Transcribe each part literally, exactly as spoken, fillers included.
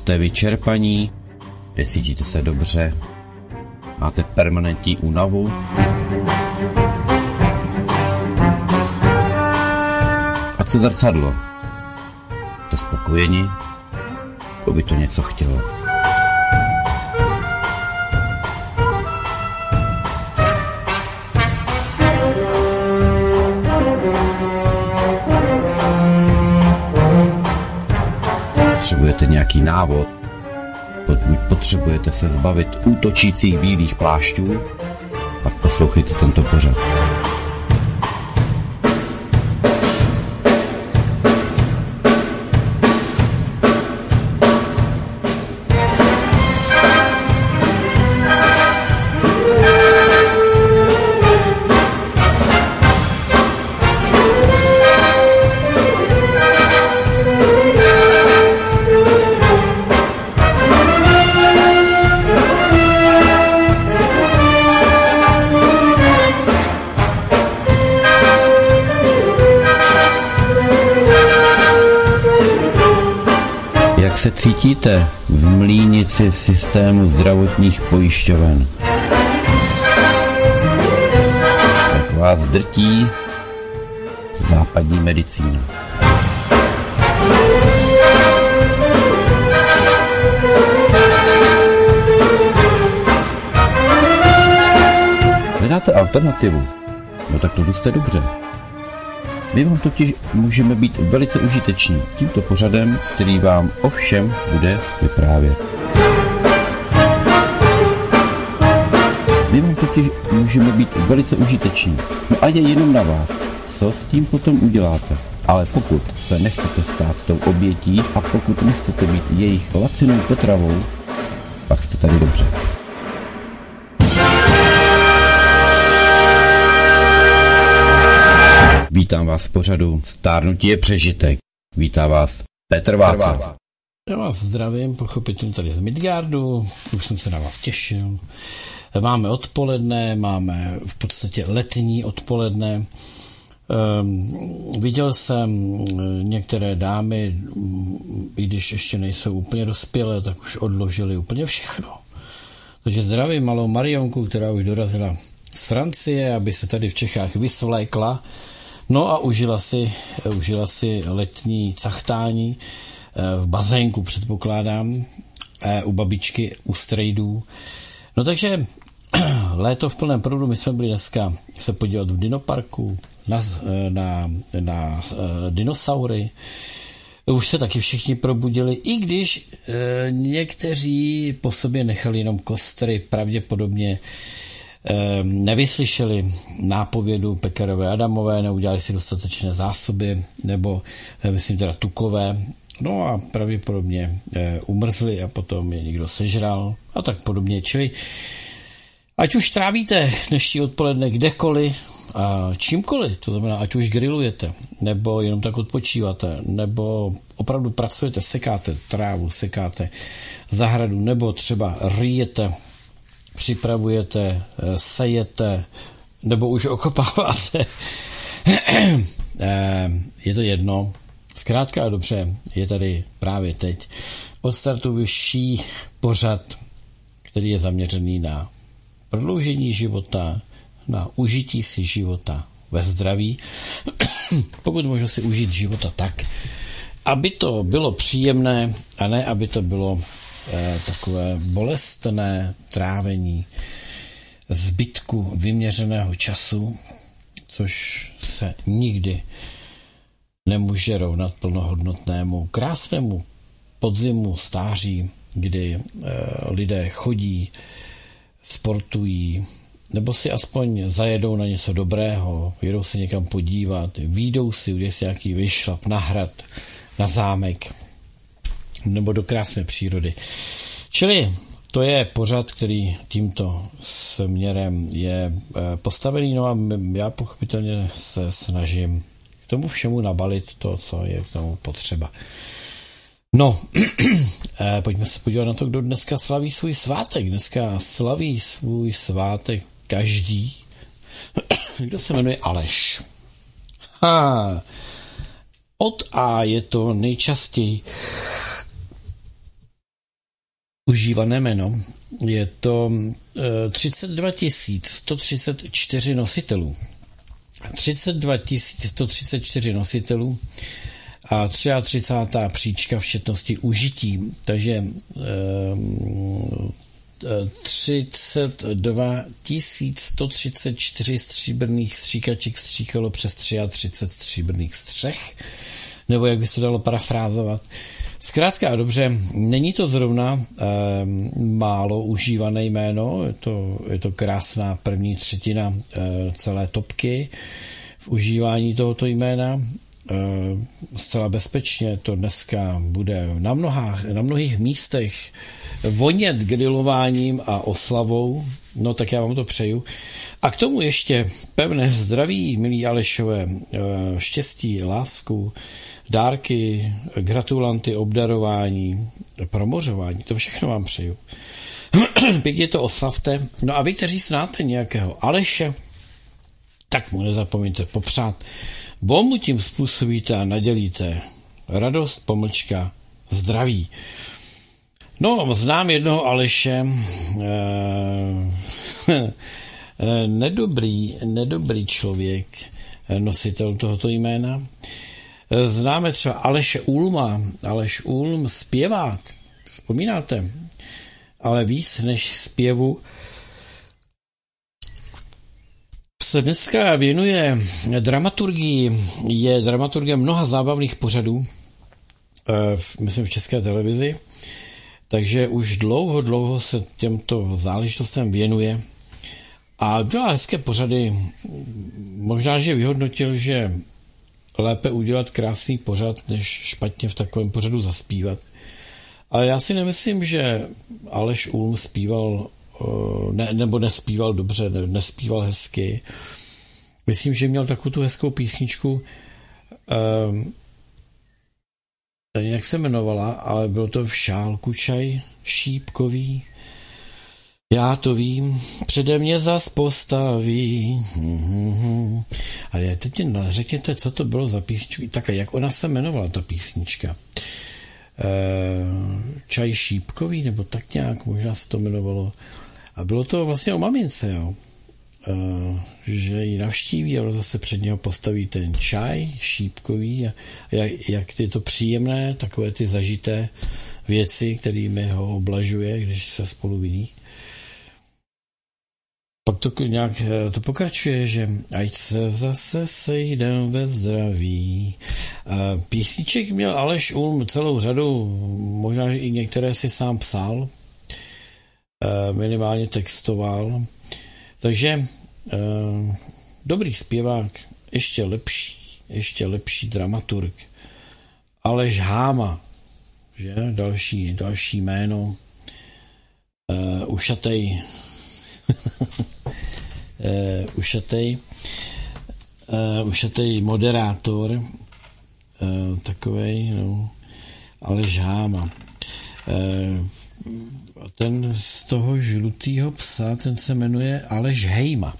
Jste vyčerpaní? Necítíte se dobře? Máte permanentní únavu? A co zrcadlo? Jste spokojeni? To by to něco chtělo. Potřebujete nějaký návod? Pokud potřebujete se zbavit útočících bílých plášťů, pak poslouchejte tento pořad. Se cítíte v mlýnici systému zdravotních pojišťoven? Jak vás drtí západní medicína? Hledáte alternativu? No tak to jste dobře. My vám totiž můžeme být velice užiteční tímto pořadem, který vám o všem bude vyprávět. My vám totiž můžeme být velice užiteční. No a je jenom na vás, co s tím potom uděláte. Ale pokud se nechcete stát tou obětí a pokud nechcete být jejich lacinou potravou, pak jste tady dobře. Vítám vás v pořadu Stárnutí je přežitek. Vítá vás Petr Václav. Já vás zdravím, pochopitelně tady z Midgardu, už jsem se na vás těšil. Máme odpoledne, máme v podstatě letní odpoledne. Um, viděl jsem některé dámy, i když ještě nejsou úplně dospělé, tak už odložili úplně všechno. Takže zdravím malou Marionku, která už dorazila z Francie, aby se tady v Čechách vysvlékla. No a užila si, užila si letní cachtání v bazénku, předpokládám, u babičky u strejdů. No takže léto v plném proudu, my jsme byli dneska se podívat v dinoparku na, na, na dinosaury. Už se taky všichni probudili, i když e, někteří po sobě nechali jenom kostry, pravděpodobně nevyslyšeli nápovědu Pekarové Adamové, neudělali si dostatečné zásoby, nebo myslím teda tukové, no a pravděpodobně umrzli a potom je někdo sežral a tak podobně. Čili ať už trávíte dnešní odpoledne kdekoliv a čímkoliv, to znamená, ať už grillujete, nebo jenom tak odpočíváte, nebo opravdu pracujete, sekáte trávu, sekáte zahradu, nebo třeba rýjete, připravujete, sejete, nebo už okopáváte. Je to jedno. Zkrátka a dobře, je tady právě teď odstartujší pořad, který je zaměřený na prodloužení života, na užití si života ve zdraví. Pokud možno si užít života tak, aby to bylo příjemné a ne, aby to bylo takové bolestné trávení zbytku vyměřeného času, což se nikdy nemůže rovnat plnohodnotnému krásnému podzimu stáří, kdy eh, lidé chodí, sportují, nebo si aspoň zajedou na něco dobrého, jedou se někam podívat, výjdou si, kde si nějaký vyšlap na hrad, na zámek, nebo do krásné přírody. Čili to je pořad, který tímto směrem je postavený, no a já pochopitelně se snažím k tomu všemu nabalit to, co je k tomu potřeba. No, pojďme se podívat na to, kdo dneska slaví svůj svátek. Dneska slaví svůj svátek každý, kdo se jmenuje Aleš. Ha. Od A je to nejčastěji užívané jméno. Je to třicet dva tisíc sto třicet čtyři nositelů. třicet dva tisíc sto třicet čtyři nositelů a třicátá třetí příčka v četnosti užití. Takže třicet dva tisíc sto třicet čtyři stříbrných stříkaček stříkalo přes třicet tři stříbrných střech, nebo jak by se dalo parafrázovat. Zkrátka a dobře, není to zrovna e, málo užívané jméno, je to, je to krásná první třetina e, celé topky v užívání tohoto jména. E, zcela bezpečně to dneska bude na, mnohách, na mnohých místech vonět grilováním a oslavou, no tak já vám to přeju. A k tomu ještě pevné zdraví, milí Alešové, štěstí, lásku, dárky, gratulanty, obdarování, promořování, to všechno vám přeju. Pěkně to oslavte. No a vy, kteří znáte nějakého Aleše, tak mu nezapomeňte popřát. Bo mu tím způsobíte a nadělíte radost, pomlčka, zdraví. No, znám jednoho Aleše, eh, nedobrý, nedobrý člověk, nositel tohoto jména. Známe třeba Aleše Ulma, Aleš Ulm, zpěvák, vzpomínáte? Ale víc než zpěvu se dneska věnuje dramaturgii, je dramaturgem mnoha zábavných pořadů, myslím v České televizi, takže už dlouho, dlouho se těmto záležitostem věnuje a dělá hezké pořady. Možná, že vyhodnotil, že lépe udělat krásný pořad, než špatně v takovém pořadu zaspívat. Ale já si nemyslím, že Aleš Ulm zpíval, ne, nebo nespíval dobře, ne, nespíval hezky. Myslím, že měl takovou tu hezkou písničku, um, jak se jmenovala, ale bylo to v šálku čaj šípkový. Já to vím, přede mě zas postaví. A já teď řekněte, co to bylo za písničku. Takhle, jak ona se jmenovala, ta písnička? E, čaj šípkový, nebo tak nějak, možná se to jmenovalo. A bylo to vlastně o mamince, jo. E, že ji navštíví a zase před něho postaví ten čaj šípkový a jak, jak je to příjemné, takové ty zažité věci, kterými ho oblažuje, když se spolu vidí. Pak to nějak to pokračuje, že ať se zase sejdem ve zdraví. Písniček měl Aleš Ulm celou řadu, možná, že i některé si sám psal, minimálně textoval. Takže dobrý zpěvák, ještě lepší, ještě lepší dramaturg. Aleš Háma, že? Další, další jméno. Ušatej Uh, ušatej uh, ušatej moderátor uh, takovej, no, Aleš Háma. Uh, ten z toho žlutýho psa, ten se jmenuje Aleš Hejma.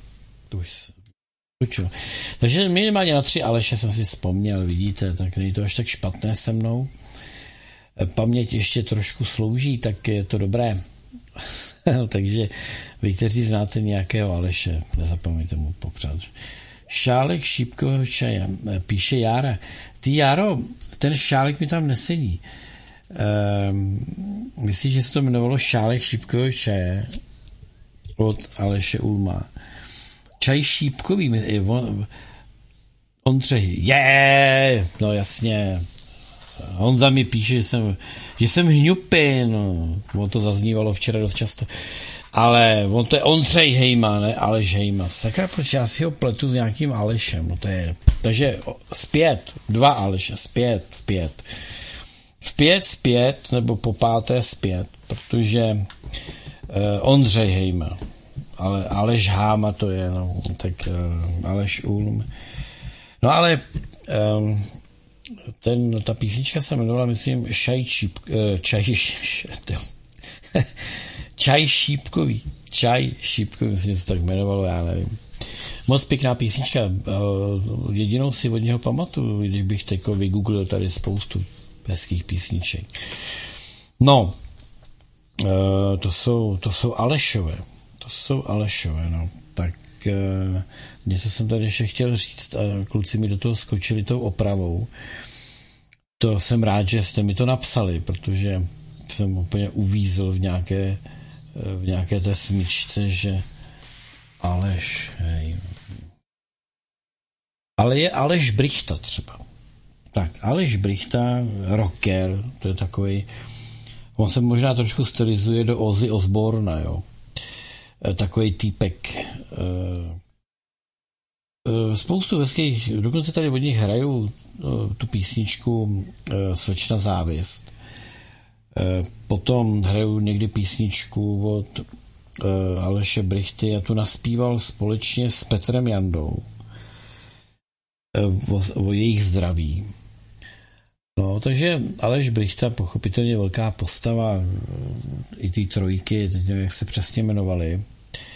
Takže minimálně na tři Aleše jsem si vzpomněl, vidíte, tak není to až tak špatné se mnou. Paměť ještě trošku slouží, tak je to dobré. Takže vy, kteří znáte nějakého Aleše, nezapomeňte mu popřát. Šálek šípkového čaje, píše Jára. Ty, Járo, ten šálek mi tam nesedí. Ehm, myslíš, že se to jmenovalo šálek šípkového čaje od Aleše Ulma? Čaj šípkový, on, Ondřej, je, yeah! No jasně. Honza mi píše, že jsem, že jsem hňupy, no, on to zaznívalo včera dost často, ale on to je Ondřej Hejma, ne Aleš Hejma. Sakra, proč já si ho pletu s nějakým Alešem, no to je, takže zpět, dva Aleše, zpět, zpět, zpět, zpět, nebo po páté zpět, protože uh, Ondřej Hejma, ale Aleš Háma to je, no, tak uh, Aleš Ulm, no ale um, Ten, ta písnička se jmenovala, myslím, Šaj šíp, čaj, čaj šípkový. Čaj šípkový, myslím, že se tak jmenovalo, já nevím. Moc pěkná písnička. Jedinou si od něho pamatuju, když bych teď vygooglil tady spoustu hezkých písniček. No, Uh, to jsou, to jsou Alešové. To jsou Alešové, no. Tak uh, něco jsem tady ještě chtěl říct a kluci mi do toho skočili tou opravou. To jsem rád, že jste mi to napsali, protože jsem úplně uvízl v nějaké, v nějaké té smyčce, že Aleš, hej. Ale je Aleš Brichta třeba. Tak, Aleš Brichta, rocker, to je takový, on se možná trošku stylizuje do Ozzy Osbourna, jo. Takový týpek. Spoustu hezkých, dokonce tady od nich hrajou tu písničku Slečna závist. Potom hrajou někdy písničku od Aleše Brichty a tu naspíval společně s Petrem Jandou o, o jejich zdraví. No, takže Aleš Brichta, pochopitelně velká postava i ty trojky, teď nevím, jak se přesně jmenovali.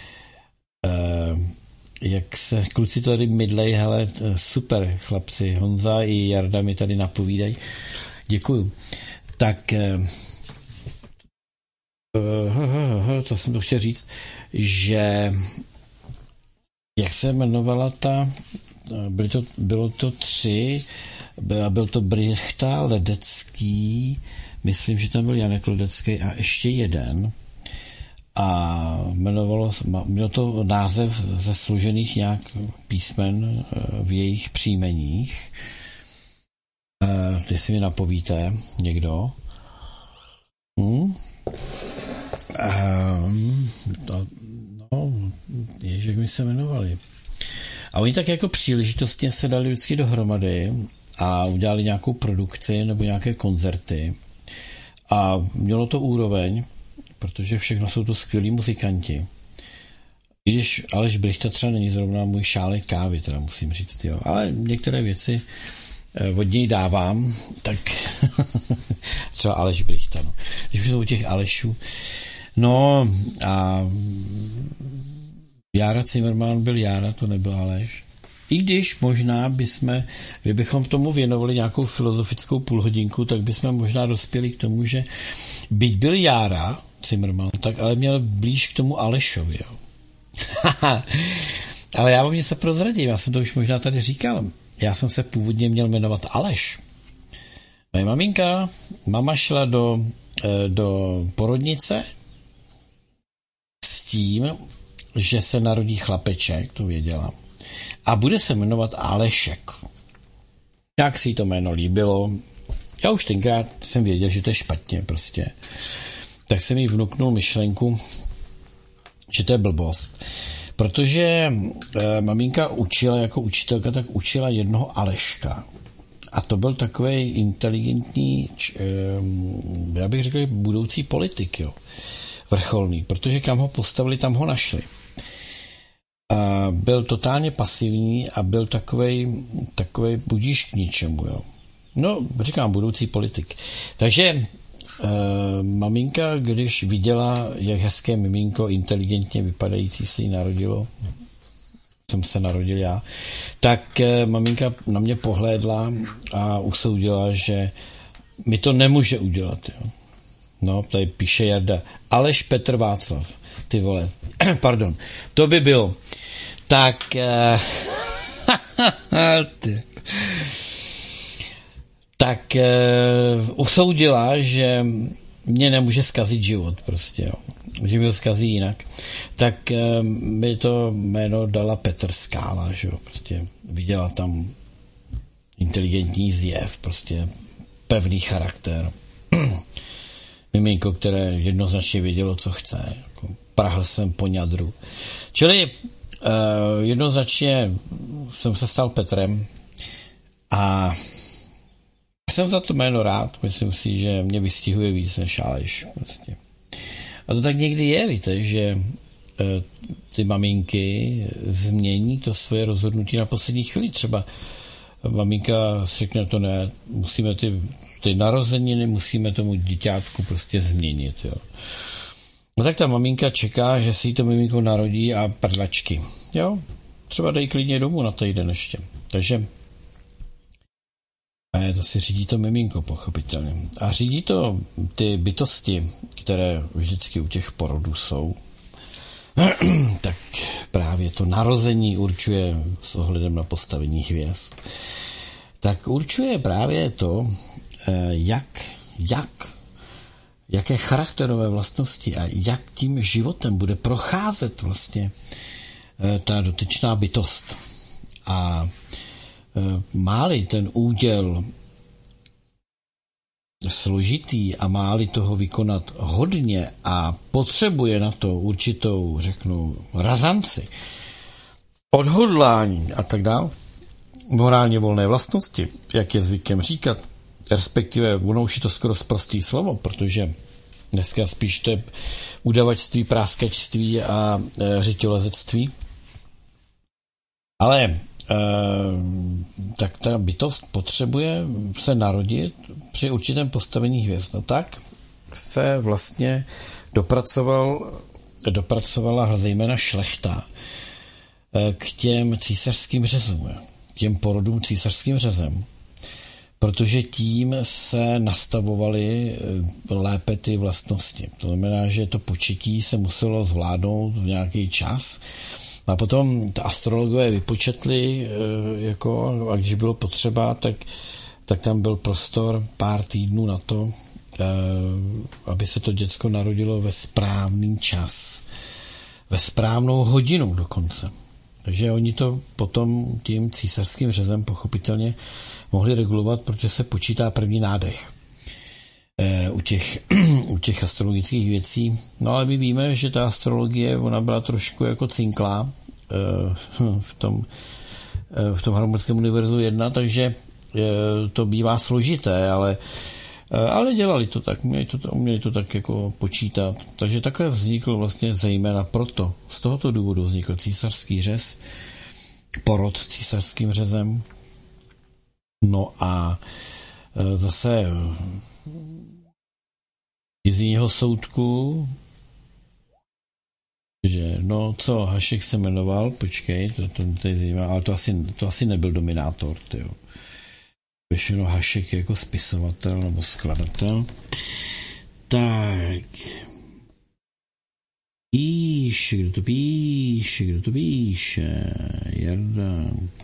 Jak se kluci tady mydlej, hele, super chlapci, Honza i Jarda mi tady napovídají. Děkuju. Tak co jsem to chtěl říct, že jak se jmenovala ta, byly to, bylo to tři, byl, byl to Brichta, Ledecký, myslím, že tam byl Janek Ledecký a ještě jeden. A jmenovalo, mělo to název ze složených nějak písmen v jejich příjmeních. Jestli mi napovíte někdo. Hmm? Um, to, no, jež, jak mi se jmenovali. A oni tak jako příležitostně se dali vždycky dohromady a udělali nějakou produkci nebo nějaké koncerty. A mělo to úroveň, protože všechno jsou to skvělí muzikanti. I když Aleš Brichta třeba není zrovna můj šálek kávy, teda musím říct, jo. Ale některé věci od něj dávám, tak třeba Aleš Brichta, no. Když jsou těch Alešů. No a Jára Cimrman byl Jára, to nebyl Aleš. I když možná bychom, kdybychom tomu věnovali nějakou filozofickou půlhodinku, tak bychom možná dospěli k tomu, že byť byl Jára Cimrman, tak ale měl blíž k tomu Alešovi. Jo. Ale já vám něco prozradím, já jsem to už možná tady říkal. Já jsem se původně měl jmenovat Aleš. Moje maminka, mama šla do, do porodnice s tím, že se narodí chlapeček, to věděla, a bude se jmenovat Alešek. Jak si to jméno líbilo, já už tenkrát jsem věděl, že to je špatně prostě. Tak jsem jí vnuknul myšlenku, že to je blbost. Protože e, maminka učila jako učitelka, tak učila jednoho Aleška. A to byl takový inteligentní, č, e, já bych řekl, budoucí politik, jo. Vrcholný, protože kam ho postavili, tam ho našli. A byl totálně pasivní a byl takovej, takovej budíš k ničemu, jo. No, říkám, budoucí politik. Takže Uh, maminka, když viděla, jak hezké miminko, inteligentně vypadající se jí narodilo, jsem se narodil já, tak uh, maminka na mě pohlédla a usoudila, že mi to nemůže udělat. Jo. No, tady píše Jarda. Aleš Petr Václav. Ty vole. Pardon. To by bylo. Tak uh, ty. tak e, usoudila, že mě nemůže zkazit život prostě, jo. Že mi ho zkazí jinak. Tak e, mi to jméno dala Petr Skála, že jo, prostě viděla tam inteligentní zjev, prostě pevný charakter. Miminko, které jednoznačně vědělo, co chce. Jako prahl jsem po ňadru. Čili e, jednoznačně jsem se stal Petrem a jsem za to jméno rád, myslím si, že mě vystihuje víc než Aleš. Prostě. A to tak někdy je, víte, že e, ty maminky změní to svoje rozhodnutí na poslední chvíli. Třeba maminka řekne to ne, musíme ty, ty narozeniny, musíme tomu děťátku prostě změnit. Jo. No tak ta maminka čeká, že si to miminko narodí a prdlačky. Jo, třeba dej klidně domů na týden ještě. Takže Ne, to si řídí to miminko, pochopitelně. A řídí to ty bytosti, které vždycky u těch porodů jsou. Tak právě to narození určuje s ohledem na postavení hvězd. Tak určuje právě to, jak, jak, jaké charakterové vlastnosti a jak tím životem bude procházet vlastně ta dotyčná bytost. A má-li ten úděl složitý a má-li toho vykonat hodně a potřebuje na to určitou, řeknu, razanci, odhodlání a tak dále, morálně volné vlastnosti, jak je zvykem říkat, respektive ono už je to skoro sprostý slovo, protože dneska spíš to je udavačství, práskačství a e, řetělezectví. Ale e, tak ta bytost potřebuje se narodit při určitém postavení hvězd. No tak se vlastně dopracoval, dopracovala zejména šlechta k těm císařským řezům, k těm porodům císařským řezem, protože tím se nastavovaly lépe ty vlastnosti. To znamená, že to početí se muselo zvládnout v nějaký čas a potom ta astrologové vypočetli, jako, a když bylo potřeba, tak, tak tam byl prostor pár týdnů na to, aby se to děcko narodilo ve správný čas, ve správnou hodinu dokonce. Takže oni to potom tím císařským řezem pochopitelně mohli regulovat, protože se počítá první nádech e, u, těch, u těch astrologických věcí. No ale my víme, že ta astrologie, ona byla trošku jako cinklá e, v tom, e, v tom harmonickém univerzu jedna, takže e, to bývá složité, ale ale dělali to tak, uměli to, uměli to tak jako počítat. Takže takhle vznikl vlastně zejména proto. Z tohoto důvodu vznikl císařský řez, porod císařským řezem. No a zase z jiného soudku, že no co, Hašek se jmenoval, počkej, to, to tady zajímá, ale to asi, to asi nebyl dominátor, tyjo. Většinou Hašek jako spisovatel nebo skladatel. Tak. Píše, kdo to píše, kdo to píše. Jarda.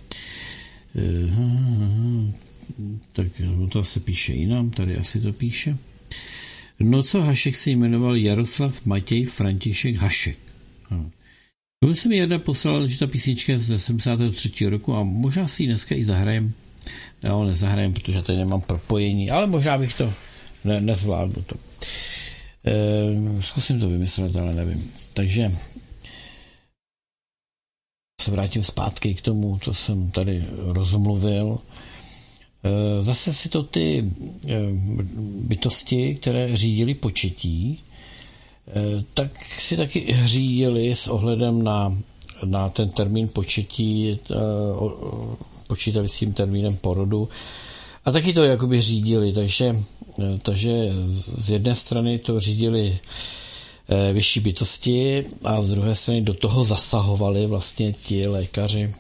Uh, tak to se píše jinam, tady asi to píše. No co, Hašek se jmenoval Jaroslav Matěj František Hašek. To jsem mi Jarda poslal, že ta písnička je ze sedmdesátého třetího roku a možná si ji dneska i zahrajem. Já ho nezahrajem, protože tady nemám propojení, ale možná bych to ne, nezvládl. To. E, zkusím to vymyslet, ale nevím. Takže se vrátím zpátky k tomu, co jsem tady rozmluvil. E, zase si to ty e, bytosti, které řídily početí, e, tak si taky řídili s ohledem na, na ten termín početí, e, o, počítali s tím termínem porodu a taky to jakoby řídili, takže, takže z jedné strany to řídili vyšší bytosti a z druhé strany do toho zasahovali vlastně ti lékaři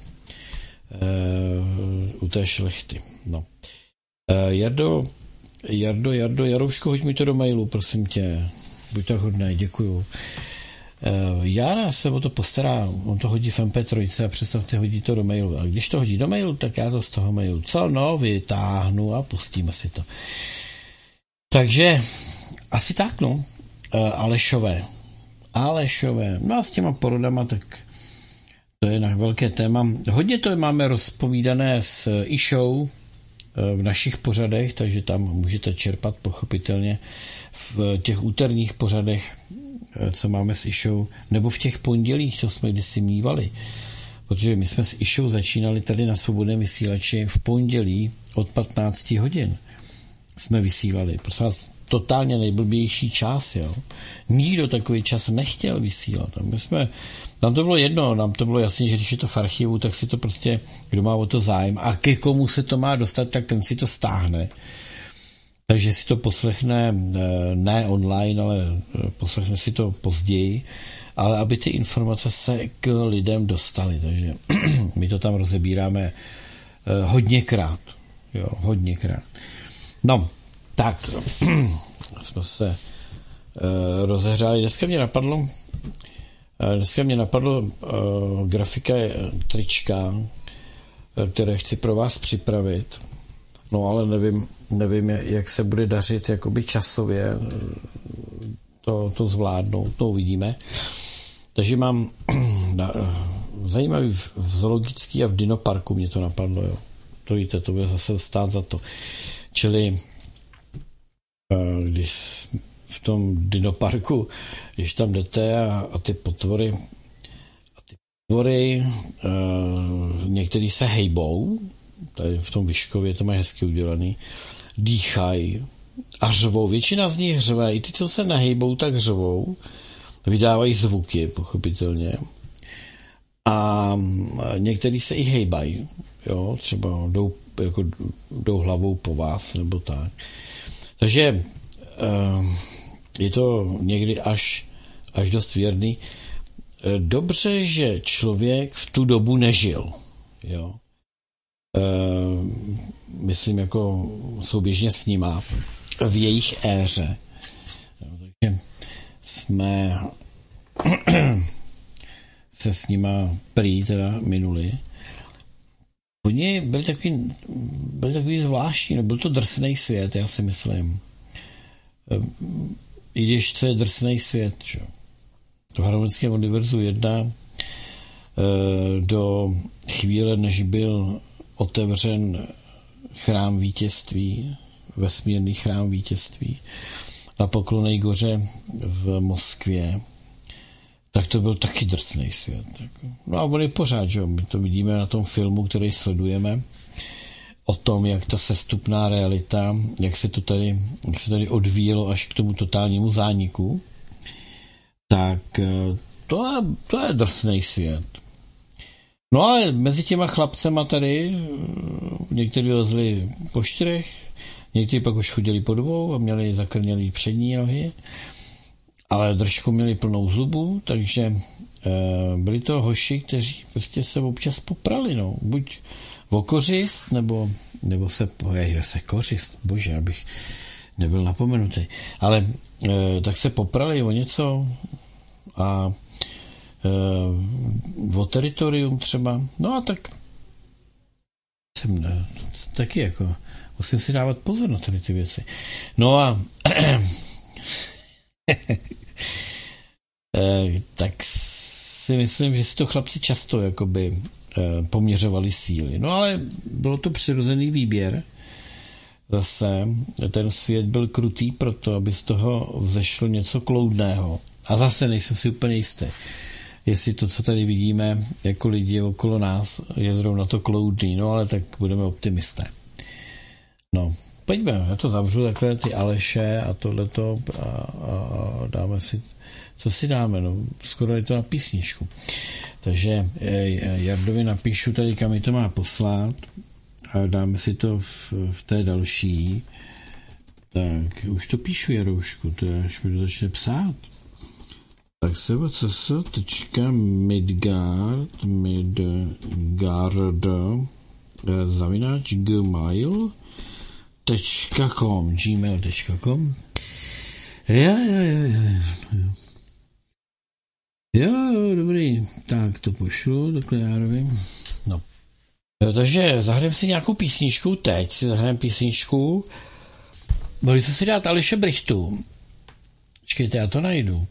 u té šlechty. No. Jardo, Jardo, Jardo, Jaroušku, hoď mi to do mailu, prosím tě. Buď tak hodnej, děkuju. Jana se o to postará, on to hodí v em pé tři a představte, hodí to do mailu. A když to hodí do mailu, tak já to z toho mailu co no, vytáhnu a pustíme si to. Takže asi tak, no. Alešové. Alešové. No a s těma porodama, tak to je na velké téma. Hodně to máme rozpovídané s Išou v našich pořadech, takže tam můžete čerpat pochopitelně v těch úterních pořadech, co máme s Išou, nebo v těch pondělích, co jsme kdysi mívali. Protože my jsme s Išou začínali tady na Svobodném vysílači v pondělí od patnáct hodin. Jsme vysílali. Prosím vás, totálně nejblbější čas, jo. Nikdo takový čas nechtěl vysílat. My jsme, nám to bylo jedno, nám to bylo jasné, že když je to v archivu, tak si to prostě, kdo má o to zájem a ke komu se to má dostat, tak ten si to stáhne. Takže si to poslechne ne online, ale poslechne si to později, ale aby ty informace se k lidem dostaly. Takže my to tam rozebíráme hodněkrát. jo, hodněkrát. No, tak, jsme se uh, rozehřáli. Dneska mě napadlo, uh, dneska mě napadlo uh, grafika trička, uh, které chci pro vás připravit. No, ale nevím, nevím, jak se bude dařit jakoby časově to, to zvládnout, to uvidíme. Takže mám zajímavý v zoologický a v dinoparku mě to napadlo, jo. To víte, to bude zase stát za to. Čili když v tom dinoparku, když tam jdete a, a ty potvory a ty potvory uh, některý se hejbou, tady v tom Vyškově to mají hezky udělaný, dýchají a řvou. Většina z nich řve, i ty, co se nehejbou, tak řvou, vydávají zvuky, pochopitelně. A některý se i hejbají, jo, třeba jdou, jako, jdou hlavou po vás, nebo tak. Takže je to někdy až, až dost věrný. Dobře, že člověk v tu dobu nežil, jo. Myslím, jako souběžně s nima v jejich éře. Takže jsme se s nima prý teda minuli. Oni byli takový, byli takový zvláštní, no byl to drsnej svět, já si myslím. I když co je drsnej svět, čo? V Harmonickém univerzu jedna do chvíle, než byl otevřen chrám vítězství, vesmírný chrám vítězství na Poklonné goře v Moskvě, tak to byl taky drsný svět. No a on je pořád, že? My to vidíme na tom filmu, který sledujeme, o tom, jak ta sestupná realita, jak se to tady, jak se tady odvíjelo až k tomu totálnímu zániku, tak to je, to je drsný svět. No ale mezi těma chlapcema tady někteří lezli po čtyřech, někteří pak už chodili po dvou a měli zakrnělý přední nohy, ale držku měli plnou zubu, takže e, byli to hoši, kteří prostě se občas poprali, no. Buď o kořist, nebo, nebo se, je, se kořist, bože, abych nebyl napomenutý, ale e, tak se poprali o něco a e, o teritorium třeba, no a tak jsem ne, taky jako musím si dávat pozor na tady ty věci. No a tak si myslím, že si to chlapci často jakoby poměřovali síly. No ale bylo to přirozený výběr. Zase ten svět byl krutý proto, aby z toho vzešlo něco kloudného. A zase nejsem si úplně jistý, jestli to, co tady vidíme jako lidi okolo nás, je zrovna to kloudný. No ale tak budeme optimisté. No, pojďme, já to zavřu takhle ty Aleše a tohleto a, a dáme si, co si dáme, no, skoro je to na písničku. Takže Jardovi napíšu tady, kam mi to má poslat a dáme si to v, v té další. Tak, už to píšu, Jaroušku, to je, až mi to začne psát. Tak se cs.midgard midgard zavináč gmail .com gmail tečka com Jo, jo, jo, jo, jo. Jo, dobrý. Tak to pošlu takhle Járovi. No. Jo, takže zahrajeme si nějakou písničku. Teď si zahrajeme písničku. Mohli jste si dát Aleše Brichtu. Počkejte, já to najdu.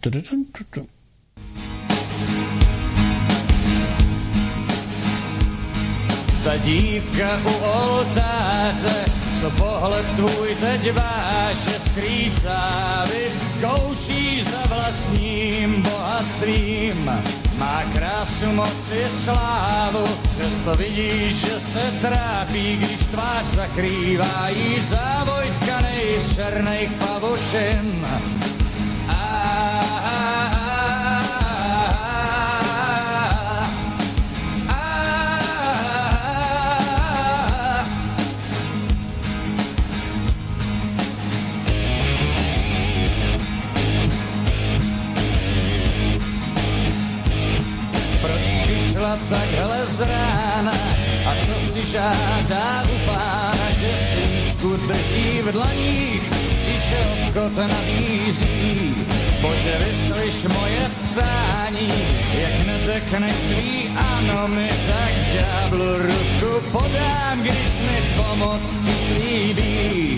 Ta dívka u oltáře, co pohled tvůj teď váže, skrýcá, vyzkouší za vlastním bohatstvím. Má krásu, moc i slávu, přesto vidíš, že se trápí, když tvář zakrývá jí závoj tkanej z černých pavučin. A, a, a, takhle z rána a co si žádá u pána, že svíčku drží v dlaních, tiše obchod nabízí. Bože, vyslyš moje přání, jak neřekneš svý ano, mi tak ďáblu ruku podám, když mi pomoc přislíbí.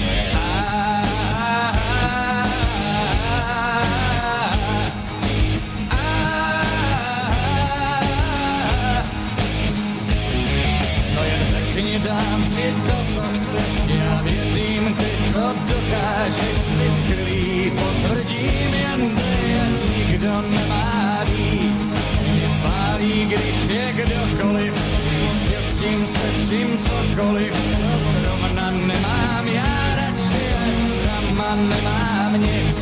Dám ti to, co chceš, já věřím, ty to dokážeš, slib krví potvrdím, jen ať nikdo nemá víc. Mě pálí, když je kdokoliv, když s tím se vším cokoliv, co zrovna nemám, já radši ať sama nemám nic.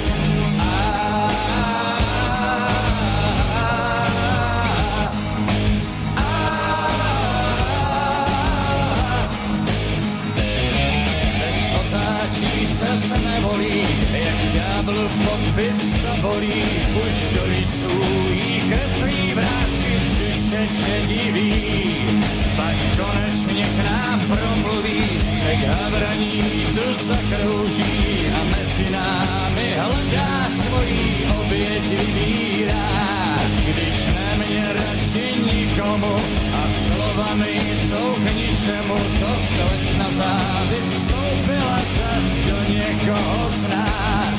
Se se nevolí, jak ďáblu podpis zabolí, už do rysů jí kreslí vrásky z duše šediví. Pak konečně k nám promluví, střech havraní tu zakrouží a mezi námi hledá svojí oběť vybírá. Když nemě radši nikomu a slova nejsou k ničemu, to slečna závist vstoupila zas do někoho z nás.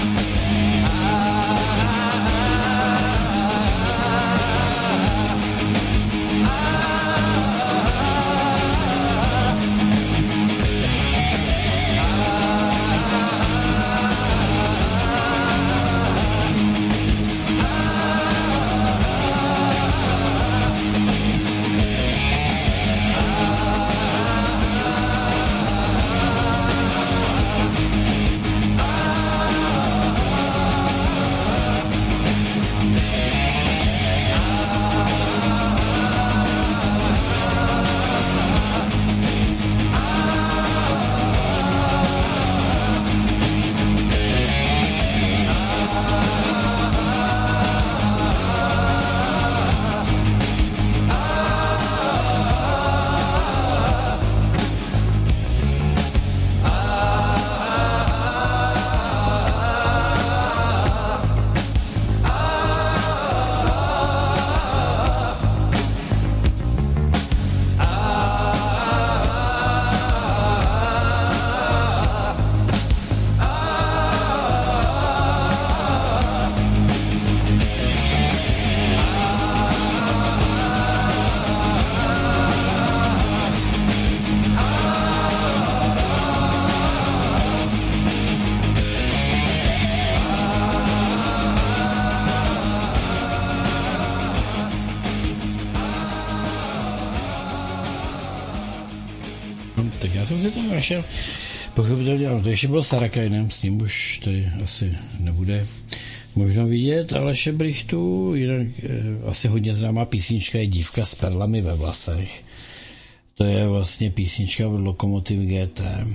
jsem si tam našel, pochopitelně, ano, to ještě byl Sarakainem, s ním už tady asi nebude možno vidět, ale Šebrichtu, jinak eh, asi hodně známá písnička je Dívka s perlami ve vlasech. To je vlastně písnička od Lokomotiv G T.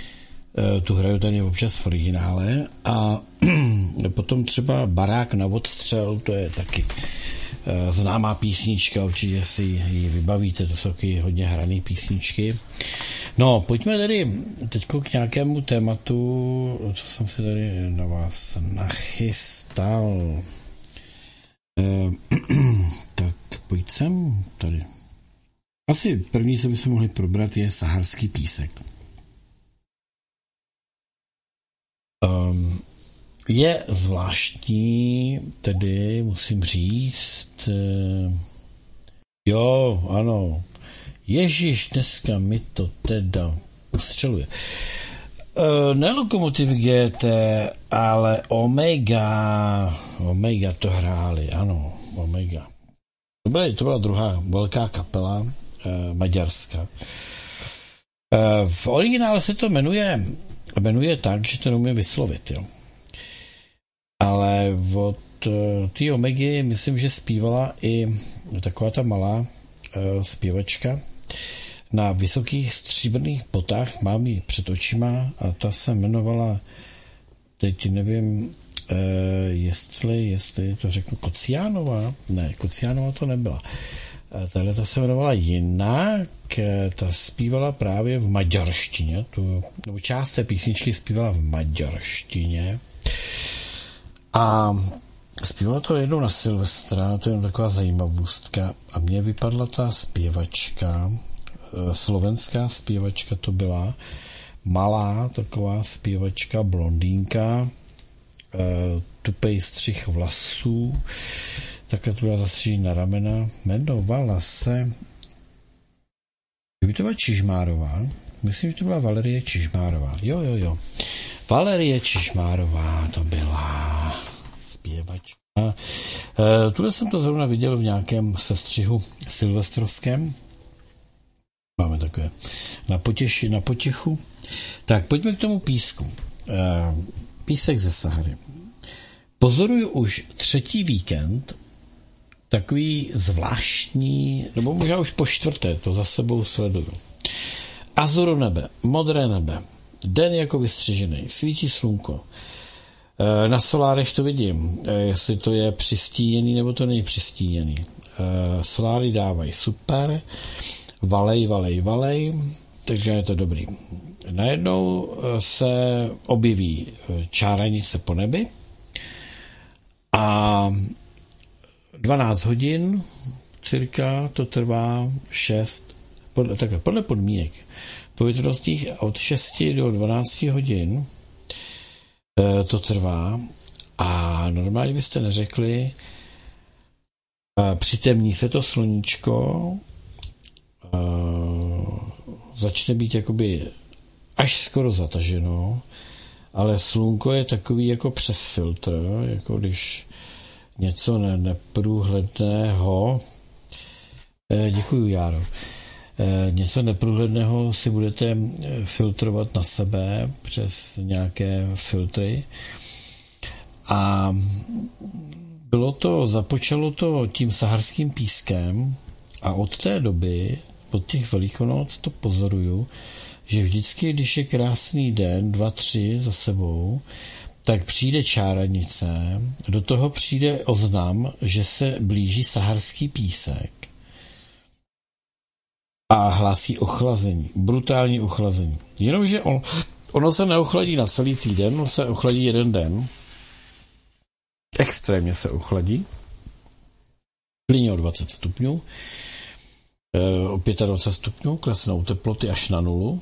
E, tu hraju tady občas v originále. A potom třeba Barák na odstřel, to je taky e, známá písnička, určitě si ji vybavíte, to jsou taky hodně hrané písničky. No, pojďme tady teďko k nějakému tématu, co jsem si tady na vás nachystal. E, tak pojď sem tady. Asi první, co bychom mohli probrat, je saharský písek. Um, je zvláštní, tedy musím říct, uh, jo, ano, Ježíš, dneska mi to teda ustřeluje. Uh, ne Lokomotiv G T, ale Omega, Omega to hráli, ano, Omega. To byla, to byla druhá velká kapela, Maďarska. V originále se to jmenuje, jmenuje tak, že to neumím vyslovit, jo. Ale od té Omegy myslím, že zpívala i taková ta malá zpěvačka na vysokých stříbrných botách, mám ji před očima a ta se jmenovala, teď nevím, jestli, jestli to řeknu, Kociánová, ne, Kociánová to nebyla. Tahle ta se jmenovala jinak, ta zpívala právě v maďarštině, tu, nebo část té písničky zpívala v maďarštině a zpívala to jednou na Silvestra, to je taková zajímavostka a mně vypadla ta zpěvačka, slovenská zpěvačka to byla, malá taková zpěvačka, blondýnka, tupej střih vlasů, také tu byla zastřížení na ramena, jmenovala se, kdyby to byla Čižmárová, myslím, že to byla Valerie Čižmárová, jo, jo, jo, Valerie Čižmárová to byla zpěvačka. E, tuhle jsem to zrovna viděl v nějakém sestřihu silvestrovském, máme takové na, potěši, na potěchu. Tak pojďme k tomu písku. E, písek ze Sahary. Pozoruju už třetí víkend takový zvláštní, nebo možná už po čtvrté, to za sebou sleduju. Azuro nebe, modré nebe, den jako vystřižený, svítí slunko. E, na solárech to vidím, e, jestli to je přistíněný, nebo to není přistíněný. E, soláry dávají super, valej, valej, valej, takže je to dobrý. Najednou se objeví čáranice po nebi a dvanáct hodin cirka to trvá šest, podle, takhle, podle podmínek povětrnostních od šesti do dvanácti hodin e, to trvá a normálně byste neřekli, e, přitemní se to sluníčko, e, začne být jakoby až skoro zataženo, ale slunko je takový jako přes filtr, jako když něco ne- neprůhledného, e, děkuju Járo, e, něco neprůhledného si budete filtrovat na sebe přes nějaké filtry a bylo to, započalo to tím saharským pískem a od té doby, od těch Velikonoc to pozoruju, že vždycky, když je krásný den, dva, tři za sebou, tak přijde čáranice, do toho přijde oznam, že se blíží saharský písek a hlásí ochlazení, brutální ochlazení. Jenomže on, ono se neochladí na celý týden, ono se ochladí jeden den, extrémně se ochladí, klidně o dvacet stupňů, o dvacet pět stupňů, klesnou teploty až na nulu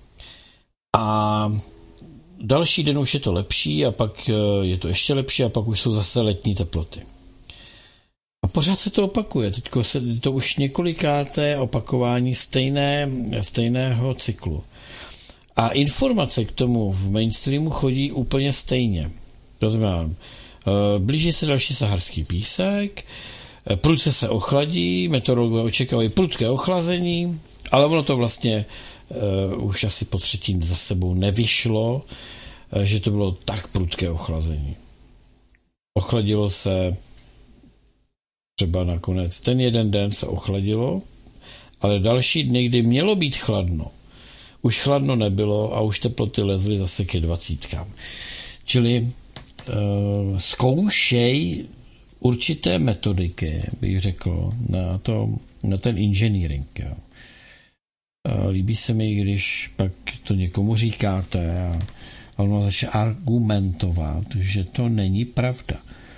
a další den už je to lepší a pak je to ještě lepší a pak už jsou zase letní teploty. A pořád se to opakuje. Teďko se to už několikáté opakování stejné, stejného cyklu. A informace k tomu v mainstreamu chodí úplně stejně. To znamená, blíží se další saharský písek, prudce se ochladí, meteorologové očekávají prudké ochlazení, ale ono to vlastně uh, už asi po třetí za sebou nevyšlo, uh, že to bylo tak prudké ochlazení. Ochladilo se třeba nakonec, ten jeden den se ochladilo, ale další dny, kdy mělo být chladno, už chladno nebylo a už teploty lezly zase ke dvacítkám. Čili uh, zkoušej určité metodiky, bych řekl, na, to, na ten engineering. Jo. Líbí se mi, když pak to někomu říkáte a ono začne argumentovat, že to není pravda.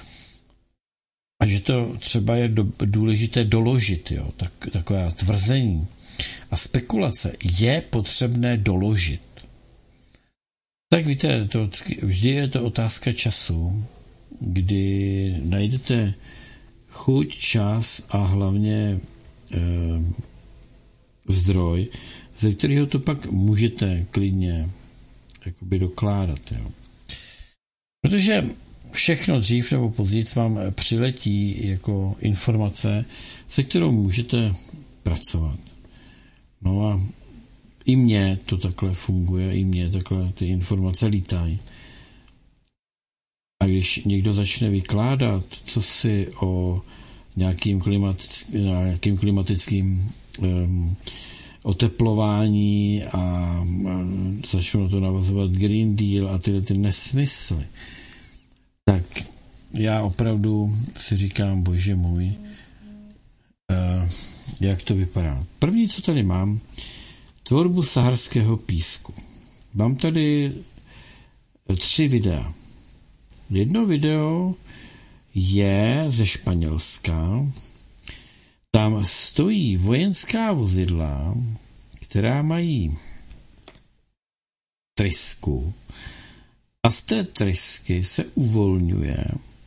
A že to třeba je do, důležité doložit, jo, tak, takové tvrzení a spekulace je potřebné doložit. Tak víte, to, vždy je to otázka času, kdy najdete chuť, čas a hlavně e, zdroj, ze kterého to pak můžete klidně jakoby dokládat. Jo. Protože všechno dřív nebo později vám přiletí jako informace, se kterou můžete pracovat. No a i mně to takhle funguje, i mně takhle ty informace lítají. A když někdo začne vykládat, co si o nějakým, klimatick, nějakým klimatickým um, oteplování a, a začnou to navazovat Green Deal a tyhle ty nesmysly, tak já opravdu si říkám, bože můj, uh, jak to vypadá. První, co tady mám, tvorbu saharského písku. Mám tady tři videa. Jedno video je ze Španělska. Tam stojí vojenská vozidla, která mají trysku a z té trysky se uvolňuje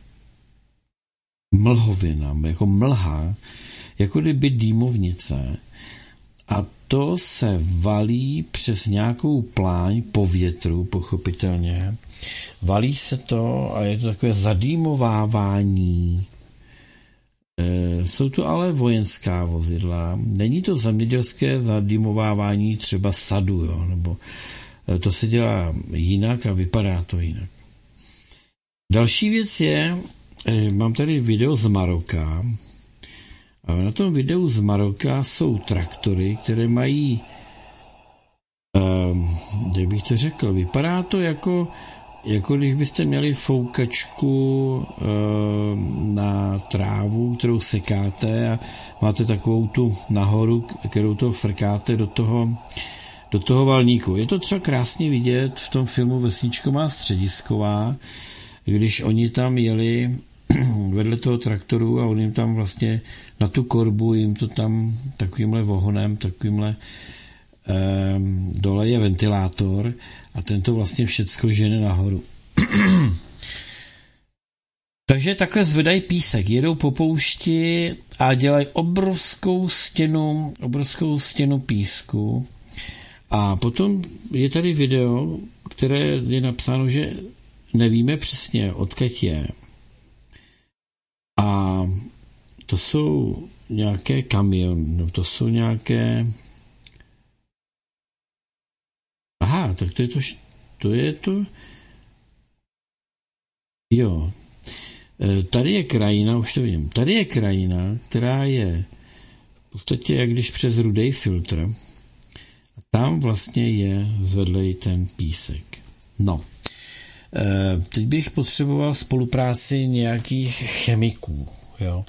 mlhovina, jako mlha, jako kdyby dýmovnice, a to se valí přes nějakou pláň po větru, pochopitelně. Valí se to a je to takové zadýmovávání. E, jsou to ale vojenská vozidla. Není to zemědělské zadýmovávání třeba sadu, jo, nebo to se dělá jinak a vypadá to jinak. Další věc je, mám tady video z Maroka. A na tom videu z Maroka jsou traktory, které mají, um, jak bych to řekl, vypadá to jako, jako když byste měli foukačku um, na trávu, kterou sekáte a máte takovou tu nahoru, kterou to frkáte do toho, do toho valníku. Je to třeba krásně vidět v tom filmu Vesničková středisková, když oni tam jeli vedle toho traktoru a on jim tam vlastně na tu korbu jim to tam takovýmhle vohonem, takovýmhle eh, dole je ventilátor a ten to vlastně všecko žene nahoru. Takže takhle zvedají písek, jedou po poušti a dělají obrovskou stěnu, obrovskou stěnu písku. A potom je tady video, které je napsáno, že nevíme přesně, odkud je. A to jsou nějaké kamiony, to jsou nějaké... Aha, tak to je to... To je to... Jo. Tady je krajina, už to vidím, tady je krajina, která je v podstatě jak když přes rudej filtr. A tam vlastně je zvedlej ten písek. No. Teď bych potřeboval spolupráci nějakých chemiků. Jo.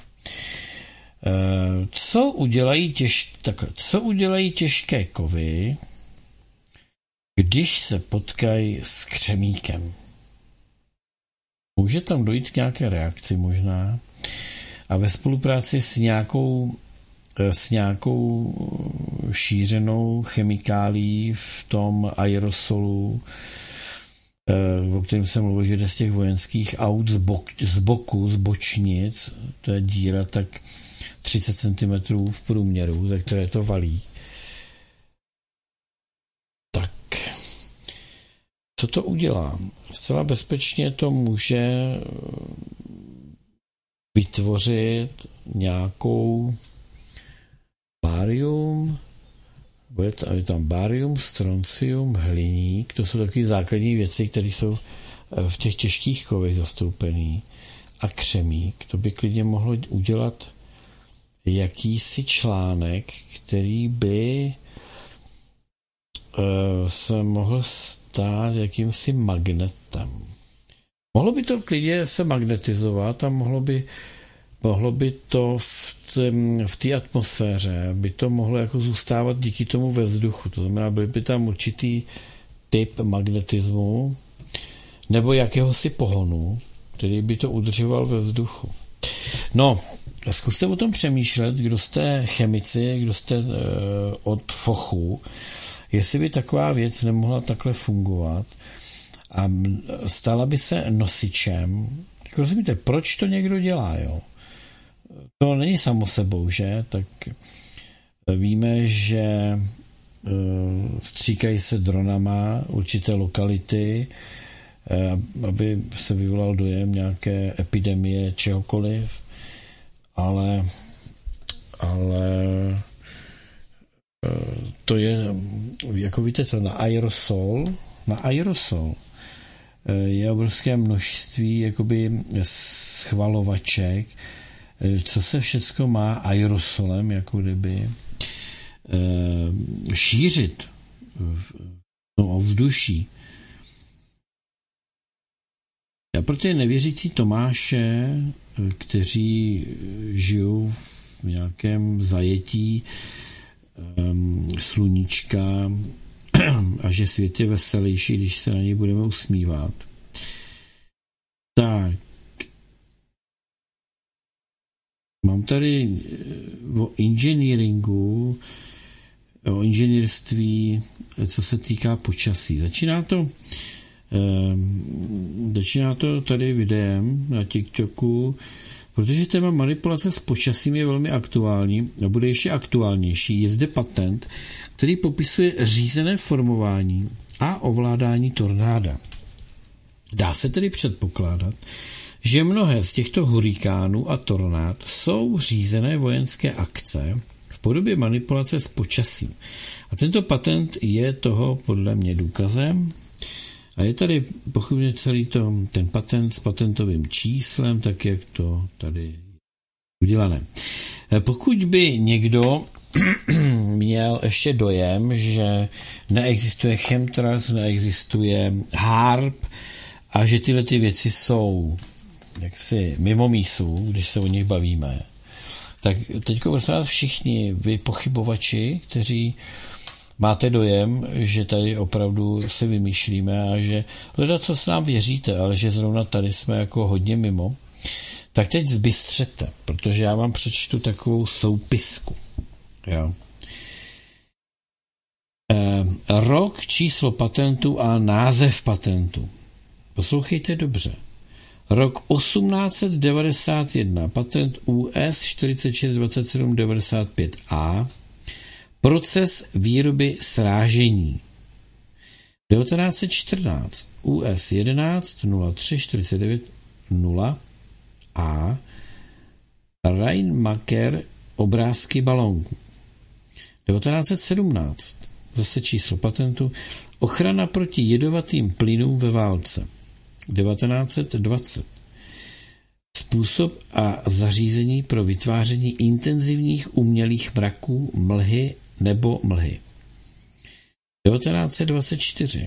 Co udělají, těž, takhle, co udělají těžké kovy, když se potkají s křemíkem? Může tam dojít k nějaké reakci možná a ve spolupráci s nějakou, s nějakou šířenou chemikálií v tom aerosolu, o kterém jsem mluvil, že jde z těch vojenských aut z, bok, z boku, z bočnic, to je díra tak třicet centimetrů v průměru, ze které to valí. Tak, co to udělá? Zcela bezpečně to může vytvořit nějakou barium, bude tam, je tam barium, stroncium, hliník, to jsou takové základní věci, které jsou v těch těžkých kovech zastoupený. A křemík, to by klidně mohlo udělat jakýsi článek, který by uh, se mohl stát jakýmsi magnetem. Mohlo by to klidně se magnetizovat a mohlo by, mohlo by to v v té atmosféře by to mohlo jako zůstávat díky tomu ve vzduchu. To znamená, byl by tam určitý typ magnetismu nebo jakéhosi pohonu, který by to udržoval ve vzduchu. No, zkuste o tom přemýšlet, kdo jste chemici, kdo jste e, od fochu, jestli by taková věc nemohla takhle fungovat a stala by se nosičem. Rozumíte, proč to někdo dělá, jo? To není samo sebou, že? Tak víme, že stříkají se dronama určité lokality, aby se vyvolal dojem nějaké epidemie čehokoliv, ale, ale to je, jako víte co, na aerosol, na aerosol je obrovské množství jakoby schvalovaček, co se všecko má aerosolem, jako kdyby e, šířit v tom ovzduší. Já pro ty nevěřící Tomáše, kteří žijou v nějakém zajetí um, sluníčka a že svět je veselější, když se na něj budeme usmívat. Tak. Mám tady o inženýringu, o inženýrství, co se týká počasí. Začíná to, um, začíná to tady videem na TikToku, protože téma manipulace s počasím je velmi aktuální a bude ještě aktuálnější. Je zde patent, který popisuje řízené formování a ovládání tornáda. Dá se tedy předpokládat, že mnohé z těchto hurikánů a tornád jsou řízené vojenské akce v podobě manipulace s počasím. A tento patent je toho podle mě důkazem. A je tady pochybně celý to, ten patent s patentovým číslem, tak jak to tady je udělané. Pokud by někdo měl ještě dojem, že neexistuje chemtrails, neexistuje HAARP a že tyhle ty věci jsou jaksi mimo mísu, když se o nich bavíme, tak teďko prosím vás všichni vy pochybovači, kteří máte dojem, že tady opravdu se vymýšlíme a že leda, co s nám věříte, ale že zrovna tady jsme jako hodně mimo, tak teď zbystřete, protože já vám přečtu takovou soupisku. Jo. E, rok, číslo patentu a název patentu. Poslouchejte dobře. Rok osmnáct set devadesát jedna, patent U S čtyřicet šest dvacet sedm devadesát pět A, proces výroby srážení. devatenáct set čtrnáct, U S jedenáct nula tři čtyřicet devět nula A, Reinmacher obrázky balónku. devatenáct set sedmnáct, zase číslo patentu, ochrana proti jedovatým plynům ve válce. devatenáct set dvacet. Způsob a zařízení pro vytváření intenzivních umělých mraků, mlhy nebo mlhy. devatenáct set dvacet čtyři.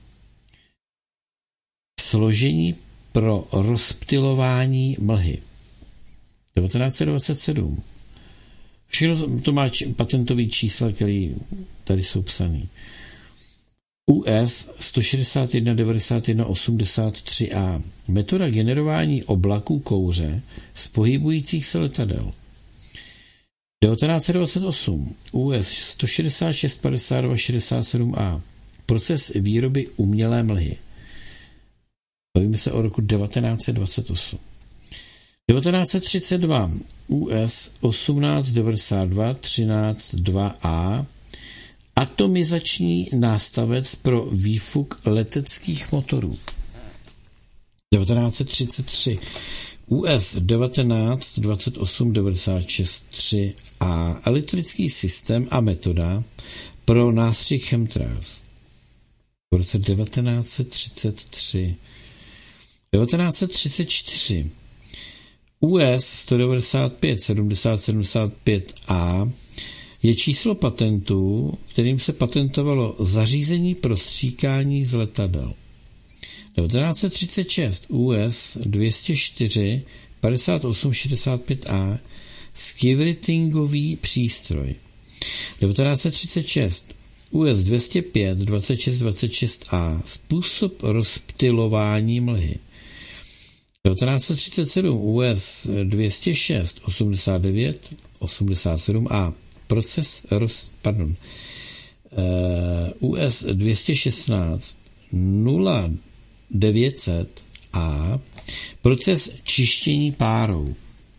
Složení pro rozptylování mlhy. devatenáct set dvacet sedm. Všechno to má patentový čísla, které tady jsou psaný. U S sto šedesát jedna devadesát jedna osmdesát tři A. Metoda generování oblaků kouře z pohybujících se letadel. devatenáct set dvacet osm. U S sto šedesát šest padesát dva šedesát sedm A. Proces výroby umělé mlhy. Bavíme se o roku devatenáct set dvacet osm. devatenáct set třicet dva. U S osmnáct devadesát dva třináct dva A. Atomizační nástavec pro výfuk leteckých motorů. devatenáct set třicet tři. U S devatenáct dvacet osm devadesát šest tři A. Elektrický systém a metoda pro nástřih chemtrails. V roce devatenáct set třicet tři. devatenáct set třicet čtyři. U S sto devadesát pět sedmdesát sedmdesát pět A je číslo patentu, kterým se patentovalo zařízení pro stříkání z letadel. devatenáct set třicet šest. U S dvě stě čtyři padesát osm šedesát pět A skivritingový přístroj. devatenáct set třicet šest. U S dvě stě pět dvacet šest dvacet šest A způsob rozptylování mlhy. devatenáct set třicet sedm. U S dvě stě šest osmdesát devět osmdesát sedm A proces roz, pardon, uh, U S dvě stě šestnáct nula devět set A proces čištění párou.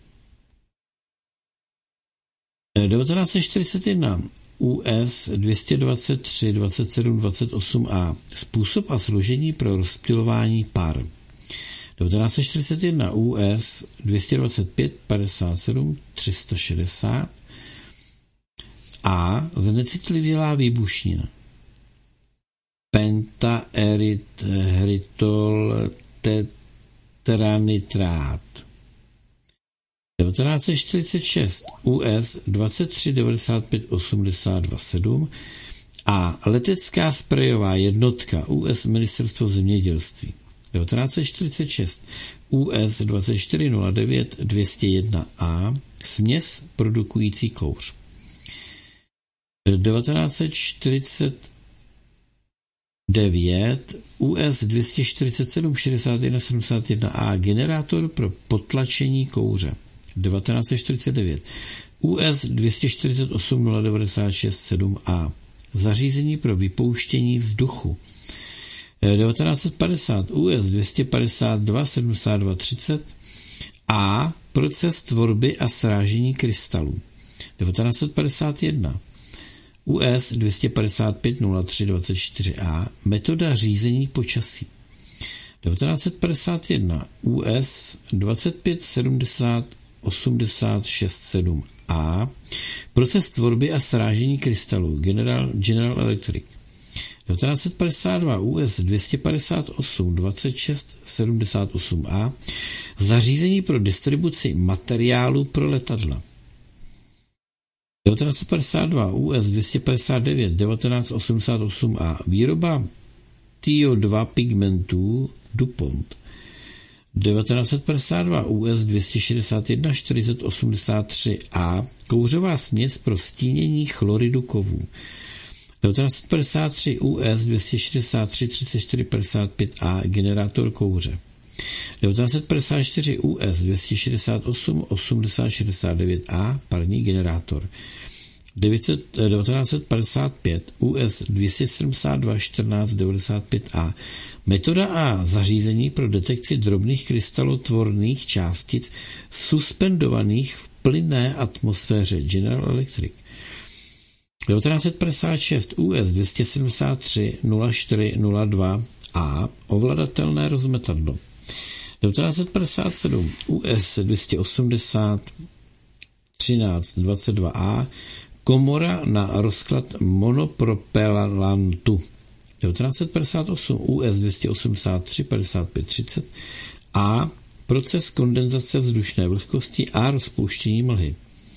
devatenáct set čtyřicet jedna. U S dvě stě dvacet tři dvacet sedm dvacet osm A způsob a složení pro rozptylování pár. devatenáct set čtyřicet jedna. U S dvě stě dvacet pět padesát sedm tři sta šedesát A znecitlivělá výbušnina. Pentaerythritol tetranitrát. devatenáct set čtyřicet šest. U S dvacet tři devadesát pět osmdesát dva sedm A letecká sprejová jednotka. U S Ministerstvo zemědělství. devatenáct set čtyřicet šest. U S dvacet čtyři nula devět dvě stě jedna A směs produkující kouř. devatenáct set čtyřicet devět U S dvě stě čtyřicet sedm šedesát jedna sedmdesát jedna A generátor pro potlačení kouře. devatenáct set čtyřicet devět U S dvě stě čtyřicet osm nula devadesát šest sedm A zařízení pro vypouštění vzduchu. devatenáct set padesát U S dvě stě padesát dva sedmdesát dva třicet A proces tvorby a srážení krystalů. devatenáct set padesát jedna U S dvě stě padesát pět nula tři dvacet čtyři A metoda řízení počasí. devatenáct set padesát jedna U S dvacet pět sedmdesát osmdesát šest sedm A proces tvorby a srážení krystalů General, General Electric. devatenáct set padesát dva U S dvě stě padesát osm dvacet šest sedmdesát osm A zařízení pro distribuci materiálu pro letadla. devatenáct set padesát dva U S dvě stě padesát devět devatenáct set osmdesát osm A výroba T O dva pigmentů DuPont. devatenáct set padesát dva U S dvě stě šedesát jedna čtyřicet osmdesát tři A kouřová směs pro stínění chloridu kovů. devatenáct set padesát tři U S dvě stě šedesát tři třicet čtyři padesát pět A generátor kouře. devatenáct set padesát čtyři U S dvě stě šedesát osm osmdesát šedesát devět A parní generátor. devatenáct set padesát pět U S dvě stě sedmdesát dva čtrnáct devadesát pět A metoda a zařízení pro detekci drobných krystalotvorných částic suspendovaných v plynné atmosféře General Electric. devatenáct set padesát šest U S dvě stě sedmdesát tři nula čtyři nula dva A ovladatelné rozmetadlo. devatenáct set padesát sedm U S dvě stě osmdesát třináct dvacet dva A komora na rozklad monopropelantu. devatenáct set padesát osm U S dvě stě osmdesát tři padesát pět třicet A proces kondenzace vzdušné vlhkosti a rozpouštění mlhy.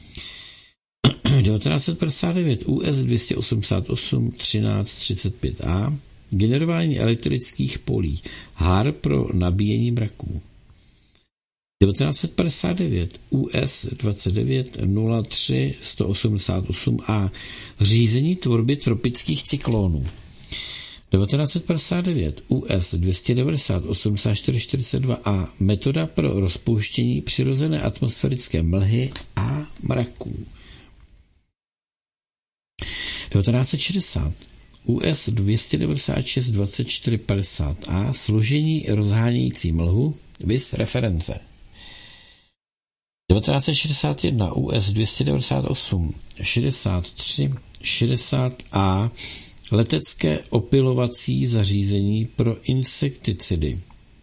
devatenáct set padesát devět U S dvě stě osmdesát osm třináct třicet pět A generování elektrických polí, hár pro nabíjení mraků. devatenáct set padesát devět U S dvacet devět nula tři sto osmdesát osm A řízení tvorby tropických cyklónů. devatenáct set padesát devět U S dvě stě devadesát osmdesát čtyři čtyřicet dva A metoda pro rozpouštění přirozené atmosférické mlhy a mraků. devatenáct set šedesát U S dvě stě devadesát šest dvacet čtyři padesát A složení rozhánějící mlhu vis reference. devatenáct set šedesát jedna U S dvě stě devadesát osm šedesát tři šedesát A letecké opilovací zařízení pro insekticidy.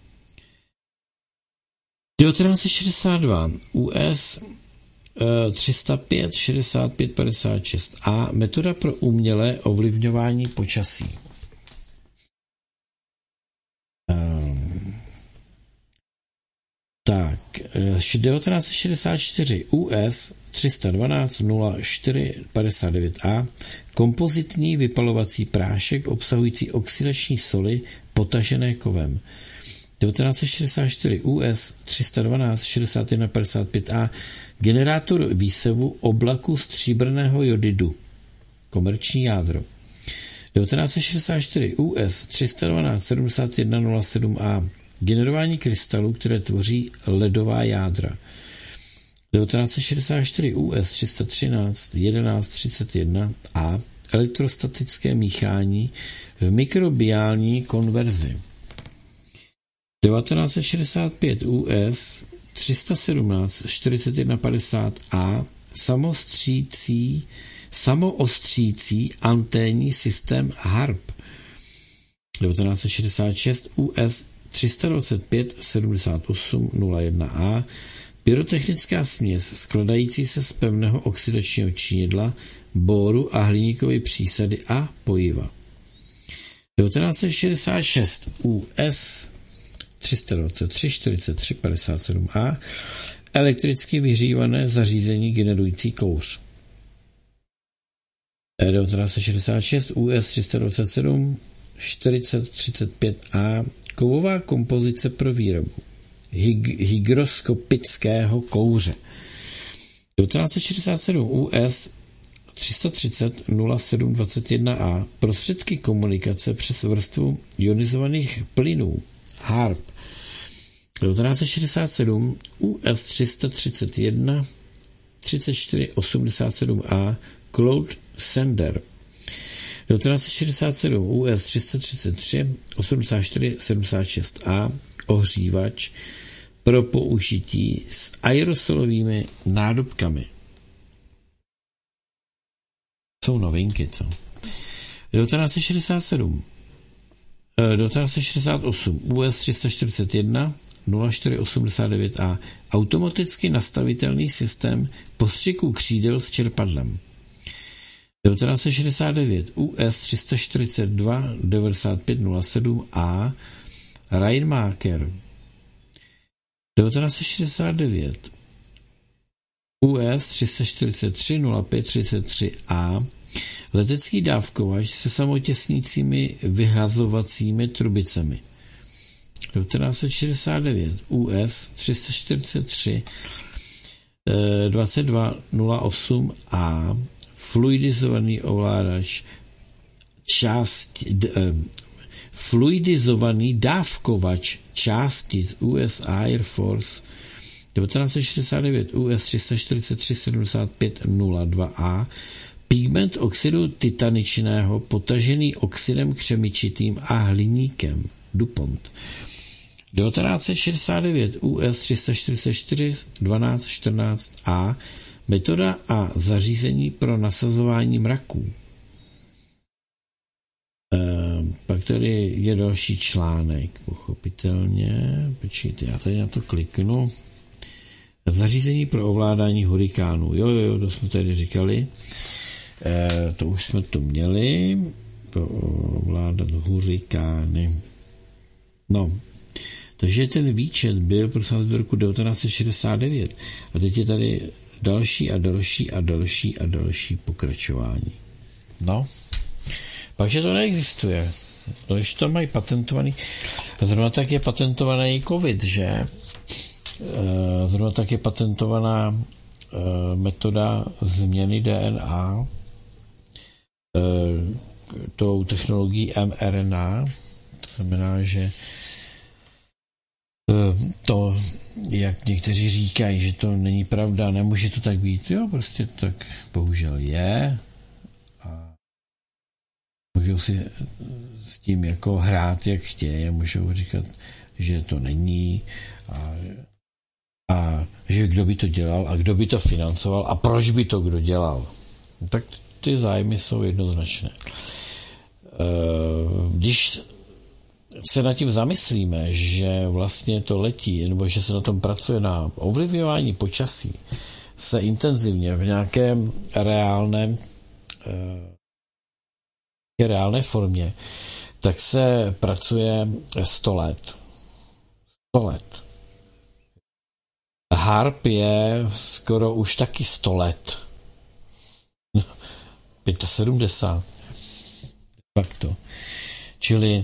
devatenáct set šedesát dva U S tři sta pět šedesát pět padesát šest A metoda pro umělé ovlivňování počasí. Um, tak, devatenáct set šedesát čtyři U S tři sta dvanáct nula čtyři padesát devět A kompozitní vypalovací prášek obsahující oxidační soli potažené kovem. devatenáct set šedesát čtyři U S tři sta dvanáct šedesát jedna padesát pět A generátor výsevu oblaku stříbrného jodidu. Komerční jádro. devatenáct set šedesát čtyři U S tři sta dvanáct sedmdesát jedna nula sedm A generování krystalů, které tvoří ledová jádra. devatenáct set šedesát čtyři U S tři sta třináct jedenáct třicet jedna A elektrostatické míchání v mikrobiální konverzi. devatenáct set šedesát pět U S tři sta sedmnáct čtyřicet jedna padesát A samostřící, samoostřící anténní systém HARP. devatenáct set šedesát šest U S tři sta dvacet pět sedmdesát osm nula jedna A pyrotechnická směs skladající se z pevného oxidačního činidla, bóru a hliníkové přísady a pojiva. devatenáct set šedesát šest U S tři sta dvacet tři čtyřicet tři padesát sedm A elektricky vyhřívané zařízení generující kouř. devatenáct set šedesát šest U S tři sta dvacet sedm čtyřicet třicet pět A kovová kompozice pro výrobu hyg- hygroskopického kouře. devatenáct set šedesát sedm U S tři sta třicet nula sedm dvacet jedna A prostředky komunikace přes vrstvu ionizovaných plynů H A R P. devatenáct set šedesát sedm U S tři sta třicet jedna třicet čtyři osmdesát sedm A Cloud Sender. devatenáct set šedesát sedm U S tři sta třicet tři osmdesát čtyři sedmdesát šest A ohřívač pro použití s aerosolovými nádobkami. Jsou novinky, co? devatenáct set šedesát sedm devatenáct set šedesát osm U S tři sta čtyřicet jedna nula čtyři osmdesát devět A automaticky nastavitelný systém postřiku křídel s čerpadlem. devatenáct set šedesát devět U S tři sta čtyřicet dva devadesát pět nula sedm A Rainmaker. devatenáct set šedesát devět U S tři sta čtyřicet tři nula pět třicet tři A letecký dávkovač se samotěsnícími vyhazovacími trubicemi. devatenáct set šedesát devět U S tři sta čtyřicet tři dvacet dva nula osm A fluidizovaný ovládač části, d, eh, fluidizovaný dávkovač částic U S Air Force. devatenáct set šedesát devět U S tři sta čtyřicet tři sedmdesát pět nula dva A pigment oxidu titaničného potažený oxidem křemičitým a hliníkem DuPont. devatenáct set šedesát devět U S tři sta čtyřicet čtyři dvanáct čtrnáct A metoda a zařízení pro nasazování mraků. E, pak tady je další článek, pochopitelně. Počkejte, já tady na to kliknu. Zařízení pro ovládání hurikánů. Jo, jo, jo, to jsme tady říkali. E, to už jsme to měli. Pro ovládat hurikány. No, takže ten výčet byl prosím do roku devatenáct set šedesát devět. A teď je tady další a další a další a další pokračování. No, takže to neexistuje. Když to mají patentovaný, zrovna tak je patentovaný COVID, že? Zrovna tak je patentovaná metoda změny D N A tou technologií mRNA. To znamená, že to, jak někteří říkají, že to není pravda, nemůže to tak být. Jo, prostě tak bohužel je. A můžou si s tím jako hrát, jak chtějí, můžou říkat, že to není a, a že kdo by to dělal a kdo by to financoval a proč by to kdo dělal. Tak ty zájmy jsou jednoznačné. Když se nad tím zamyslíme, že vlastně to letí, nebo že se na tom pracuje na ovlivňování počasí se intenzivně v nějakém reálném eh, reálné formě, tak se pracuje sto let. sto let. H A R P je skoro už taky sto let. sedmdesát pět. Tak to. Čili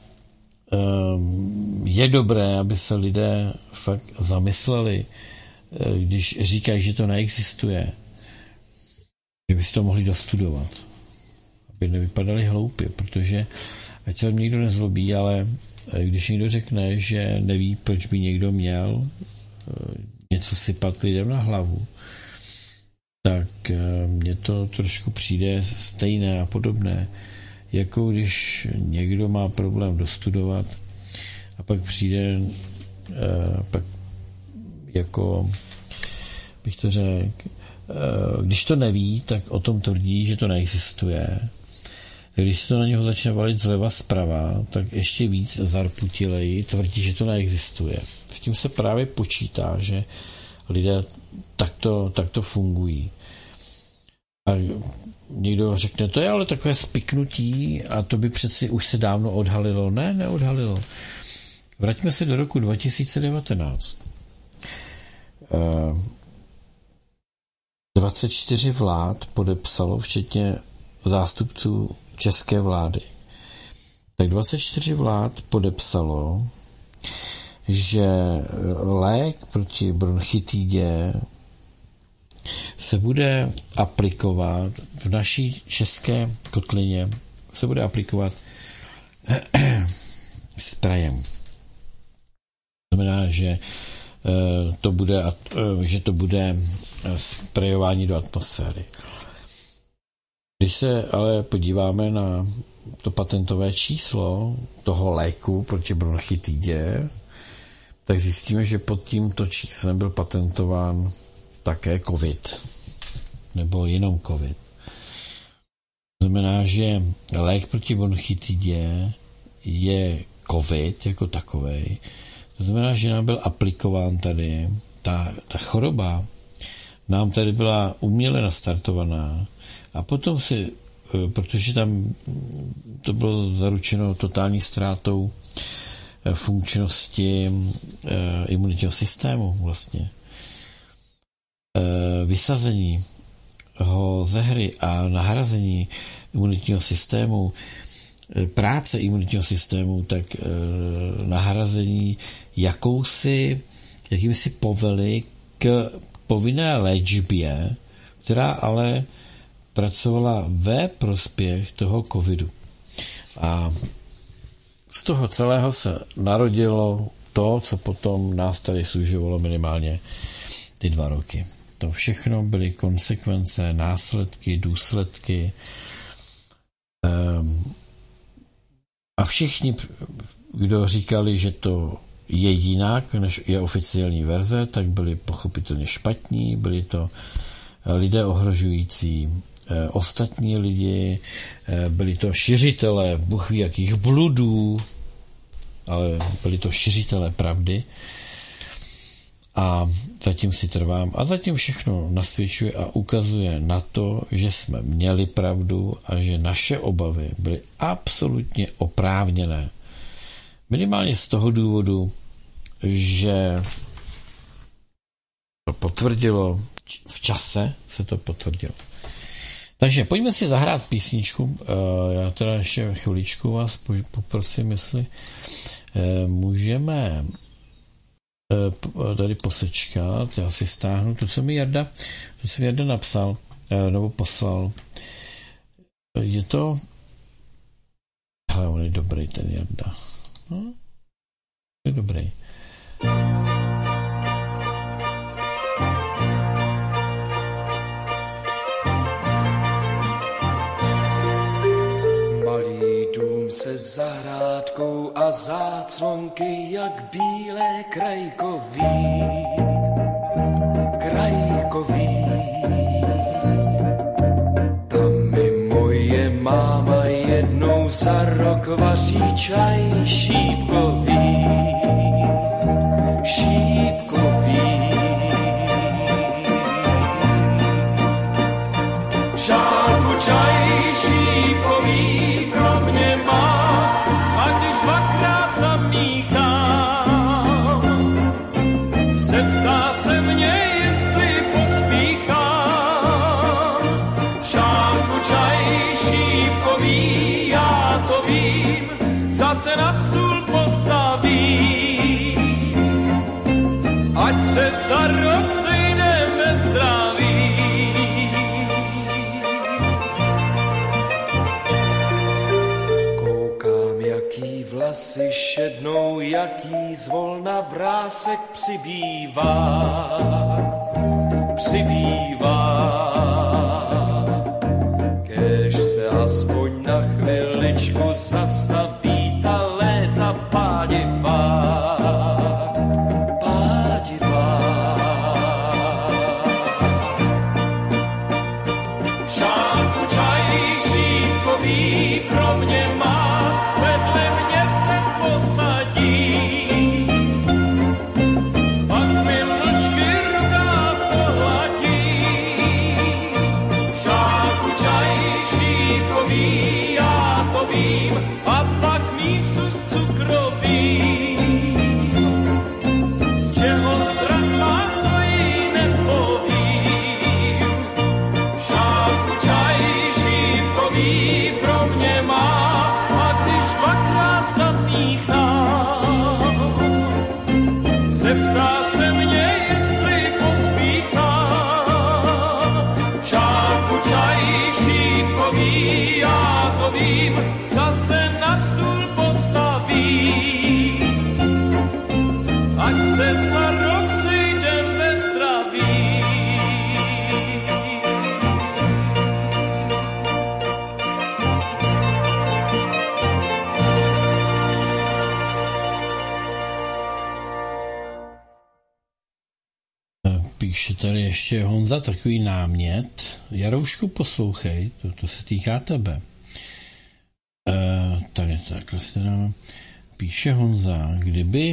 je dobré, aby se lidé fakt zamysleli, když říkají, že to neexistuje, že by si to mohli dostudovat, aby nevypadali hloupě, protože ať se někdo nezlobí, ale když někdo řekne, že neví, proč by někdo měl něco sypat lidem na hlavu, tak mně to trošku přijde stejné a podobné, jako když někdo má problém dostudovat a pak přijde eh, pak jako bych to řekl, eh, když to neví, tak o tom tvrdí, že to neexistuje. Když se to na něho začne valit zleva zprava, tak ještě víc zarputileji tvrdí, že to neexistuje. S tím se právě počítá, že lidé takto, takto fungují. A někdo řekne, to je ale takové spiknutí a to by přeci už se dávno odhalilo. Ne, neodhalilo. Vraťme se do roku dva tisíce devatenáct. dvacet čtyři vlád podepsalo, včetně zástupců české vlády. Tak dvacet čtyři vlád podepsalo, že lék proti bronchitidě se bude aplikovat v naší české kotlině, se bude aplikovat sprajem. To znamená, že to bude, že to bude sprejování do atmosféry. Když se ale podíváme na to patentové číslo toho léku proti bronchitidě, tak zjistíme, že pod tímto číslem byl patentován také COVID. Nebo jenom COVID. To znamená, že lék proti bronchitidě je COVID jako takovej. To znamená, že nám byl aplikován tady, ta, ta choroba nám tady byla uměle nastartovaná a potom si, protože tam to bylo zaručeno totální ztrátou funkčnosti imunitního systému vlastně. Vysazení ho ze hry a nahrazení imunitního systému, práce imunitního systému, tak nahrazení jakousi, jakýmsi povely k povinné léčbě, která ale pracovala ve prospěch toho covidu. A z toho celého se narodilo to, co potom nás tady služovalo minimálně ty dva roky. To všechno byly konsekvence, následky, důsledky. A všichni, kdo říkali, že to je jinak, než je oficiální verze, tak byli pochopitelně špatní, byli to lidé ohrožující ostatní lidi, byli to šiřitelé Bůh ví jakých bludů, ale byli to šiřitelé pravdy. A zatím si trvám. A zatím všechno nasvědčuje a ukazuje na to, že jsme měli pravdu a že naše obavy byly absolutně oprávněné. Minimálně z toho důvodu, že to potvrdilo, v čase se to potvrdilo. Takže pojďme si zahrát písničku. Já teda ještě chviličku vás poprosím, jestli můžeme tady posečkat. Já si stáhnu to, co mi Jarda, to, co mi Jarda napsal, nebo poslal. Je to... Ale on je dobrý, ten Jarda. No, je dobrý. Se zahrádkou a záclonky jak bílé krajkový, krajkový. Tam mi moje máma jednou za rok vaří čaj šípkový, šípkový. Šálku čaj šípkový pro mě má. Zeptá se mě, jestli pospíchám. V šálku čaj šípkový, já to vím, zase na stůl postavím. Ať se za rok sejdeme zdraví. Koukám, jaký vlasy šednou, jaký zvolna vrásek přibývá, přibývá. Kéž se aspoň na chviličku zastaví ta léta pádivá, pádivá. Šálku čaj šípkový pro mě má, vedle mě se posadí. Pak mi mlčky ruká pohladí. tady ještě Honza, takový námět. Jaroušku, poslouchej, to, to se týká tebe. Uh, tady takhle si teda píše Honza, kdyby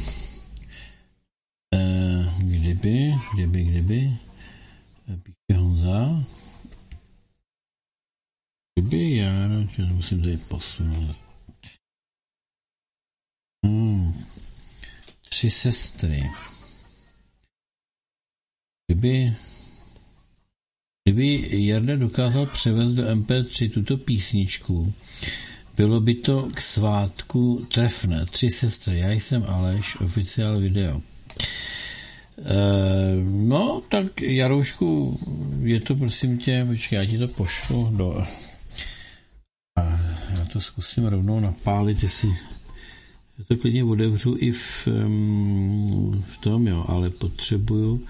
uh, kdyby, kdyby, kdyby píše Honza kdyby já, to musím tady posunout. Hmm. Tři sestry. Kdyby Kdyby Jarda dokázal převést do em pé tři tuto písničku, bylo by to k svátku trefné. Tři sestry, já jsem Aleš, oficiál video. E, no, tak Jaroušku, je to prosím tě, počkej, já ti to pošlu do... A já to zkusím rovnou napálit, jestli... Já to klidně otevřu i v, v tom, jo, ale potřebuju...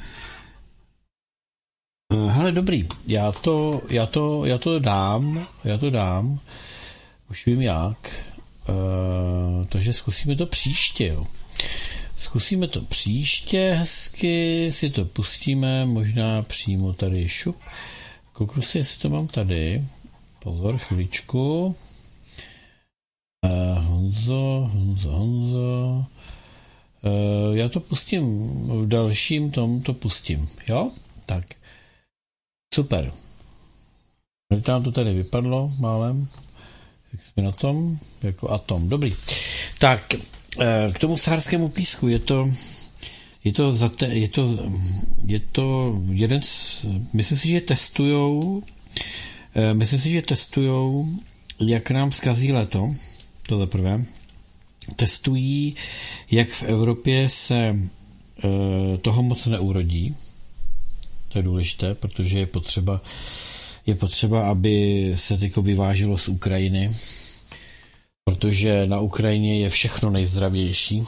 Hele, dobrý, já to, já to, já to dám, já to dám, už vím jak, uh, takže zkusíme to příště, jo. Zkusíme to příště, hezky si to pustíme, možná přímo tady šup. Kouknu si, jestli to mám tady, pozor, chviličku. Uh, Honzo, Honzo, Honzo, uh, já to pustím, v dalším tom to pustím, jo, tak. Super. Teď nám to tady vypadlo málem. Jak jsme na tom? Jako atom. Dobrý. Tak, k tomu saharskému písku je to je to, za te, je to je to jeden z, myslím si, že testujou myslím si, že testujou, jak nám zkazí léto, to za prvé. Testují, jak v Evropě se toho moc neurodí. To je důležité, protože je potřeba, je potřeba, aby se tyko vyváželo z Ukrajiny, protože na Ukrajině je všechno nejzdravější.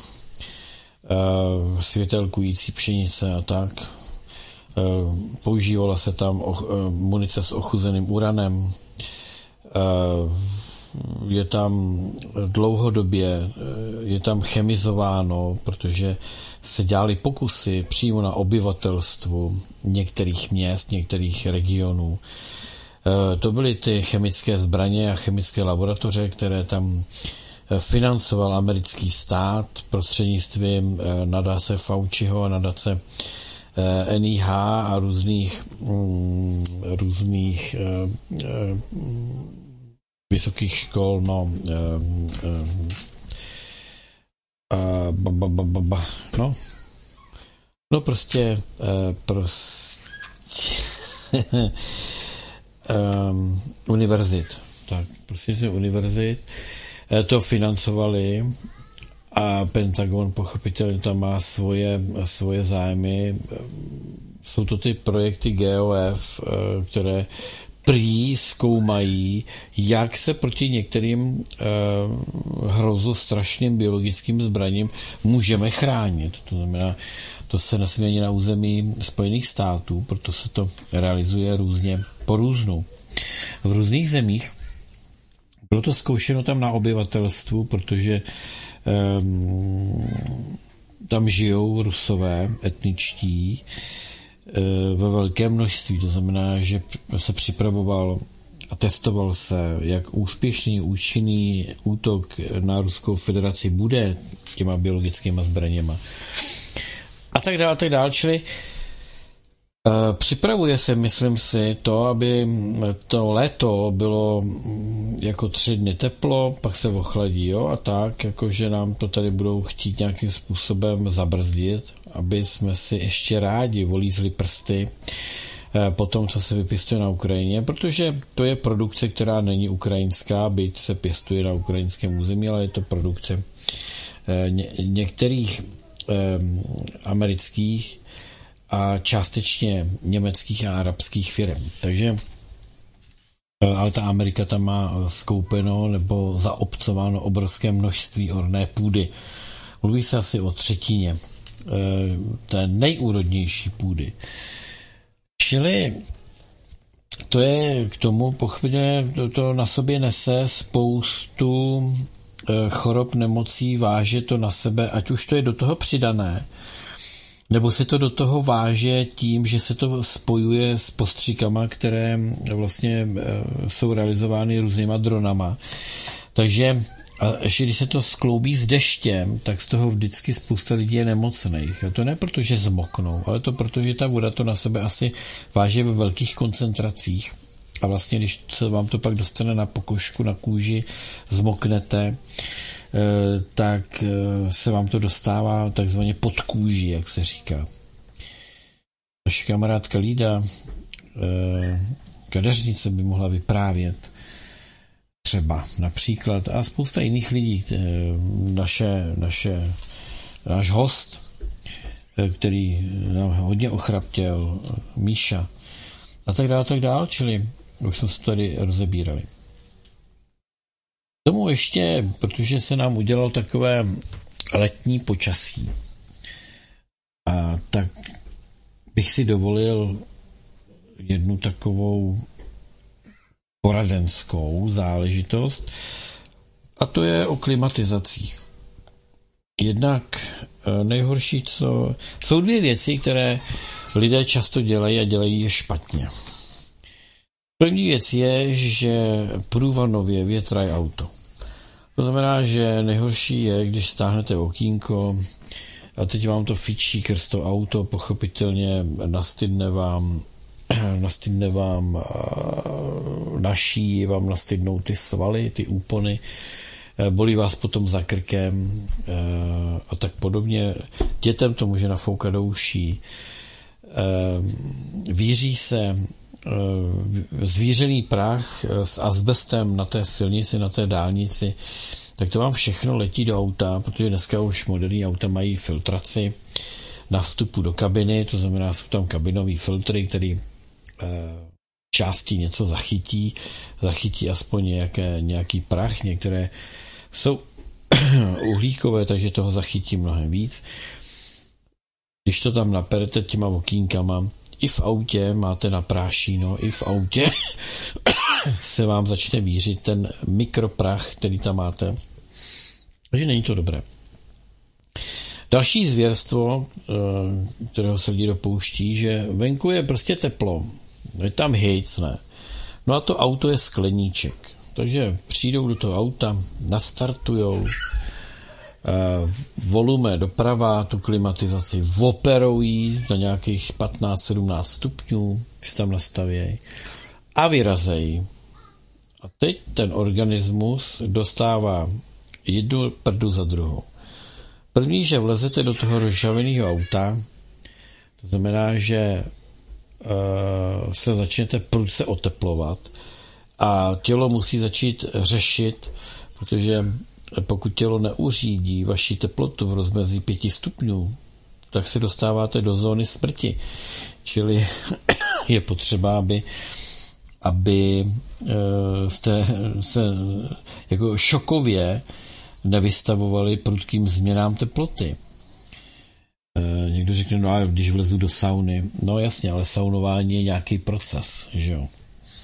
Světelkující pšenice a tak. Používala se tam munice s ochuzeným uranem. Je tam dlouhodobě, je tam chemizováno, protože se dělaly pokusy přímo na obyvatelstvu některých měst, některých regionů. To byly ty chemické zbraně a chemické laboratoře, které tam financoval americký stát prostřednictvím nadace Fauciho a nadace N I H a různých různých vysokých škol, no a ba, ba, ba, ba, ba, no no prostě prostě um, univerzit, tak prostě se univerzit to financovali a Pentagon pochopitelně tam má svoje, svoje zájmy. Jsou to ty projekty G O F, které prý zkoumají, jak se proti některým eh, hrozostrašným biologickým zbraním můžeme chránit. To znamená, to se nesmí ani na území Spojených států, proto se to realizuje různě po různu. V různých zemích bylo to zkoušeno tam na obyvatelstvu, protože eh, tam žijou Rusové etničtí ve velkém množství. To znamená, že se připravoval a testoval se, jak úspěšný, účinný útok na Ruskou federaci bude těma biologickými zbraněma. A tak dále, tak dále. Čili uh, připravuje se, myslím si, to, aby to léto bylo jako tři dny teplo, pak se ochladí, jo, a tak, jakože nám to tady budou chtít nějakým způsobem zabrzdit, aby jsme si ještě rádi volízli prsty po tom, co se vypěstuje na Ukrajině, protože to je produkce, která není ukrajinská, byť se pěstuje na ukrajinském území, ale je to produkce ně, některých eh, amerických a částečně německých a arabských firm. Takže ale ta Amerika tam má skoupeno nebo zaobcováno obrovské množství orné půdy. Mluví se asi o třetině té nejúrodnější půdy. Čili to je k tomu pochopitelně, to, to na sobě nese spoustu chorob, nemocí, váže to na sebe, ať už to je do toho přidané, nebo se to do toho váže tím, že se to spojuje s postřikama, které vlastně jsou realizovány různýma dronama. Takže a ještě když se to skloubí s deštěm, tak z toho vždycky spousta lidí je nemocných. A to ne proto, že zmoknou, ale to proto, že ta voda to na sebe asi váže ve velkých koncentracích. A vlastně, když se vám to pak dostane na pokožku, na kůži, zmoknete, tak se vám to dostává takzvaně pod kůži, jak se říká. Naše kamarádka Lída kadeřnice by mohla vyprávět třeba například a spousta jiných lidí, naše, naše, náš host, který nám hodně ochraptěl, Míša a tak dále, tak dále, čili už jsme se tady rozebírali. Tomu ještě, protože se nám udělalo takové letní počasí, a tak bych si dovolil jednu takovou poradenskou záležitost, a to je o klimatizacích. Jednak nejhorší, co... Jsou dvě věci, které lidé často dělají a dělají je špatně. První věc je, že průvanově větrají auto. To znamená, že nejhorší je, když stáhnete okýnko a teď vám to fičí krz to auto, pochopitelně nastydne vám nastydne vám naší, vám nastydnou ty svaly, ty úpony, bolí vás potom za krkem a tak podobně. Dětem to může nafoukat do uší. Víří se zvířený prach s azbestem na té silnici, na té dálnici, tak to vám všechno letí do auta, protože dneska už moderní auta mají filtraci na vstupu do kabiny, to znamená, jsou tam kabinový filtry, který části něco zachytí, zachytí aspoň nějaké, nějaký prach, některé jsou uhlíkové, takže toho zachytí mnohem víc. Když to tam naperete těma okýnkama, i v autě máte na prášíno, i v autě se vám začne vířit ten mikroprach, který tam máte. Takže není to dobré. Další zvěrstvo, kterého se lidi dopouští, že venku je prostě teplo. Je tam hejc, ne? No a to auto je skleníček. Takže přijdou do toho auta, nastartujou, volume doprava, tu klimatizaci operují na nějakých patnáct sedmnáct stupňů, si tam nastavějí a vyrazejí. A teď ten organismus dostává jednu prdu za druhou. První, že vlezete do toho rozžaveného auta, to znamená, že uh, se začnete prudce oteplovat a tělo musí začít řešit, protože pokud tělo neuřídí vaši teplotu v rozmezí pěti stupňů, tak se dostáváte do zóny smrti. Čili je potřeba, aby, aby jste se jako šokově nevystavovali prudkým změnám teploty. Někdo řekne, no a když vlezu do sauny, no jasně, ale saunování je nějaký proces, že jo.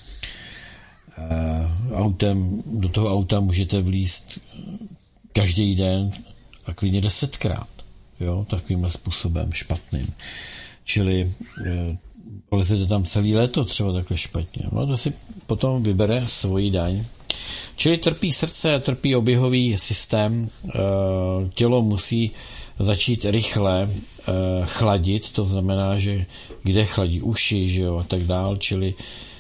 Autem, do toho auta můžete vlízt každý den a klidně desetkrát, jo, takovýmhle způsobem špatným. Čili lezete tam celý léto třeba takhle špatně. No to si potom vybere svoji daň. Čili trpí srdce, trpí oběhový systém, tělo musí začít rychle chladit, to znamená, že kde chladí uši, že jo, a tak dál, čili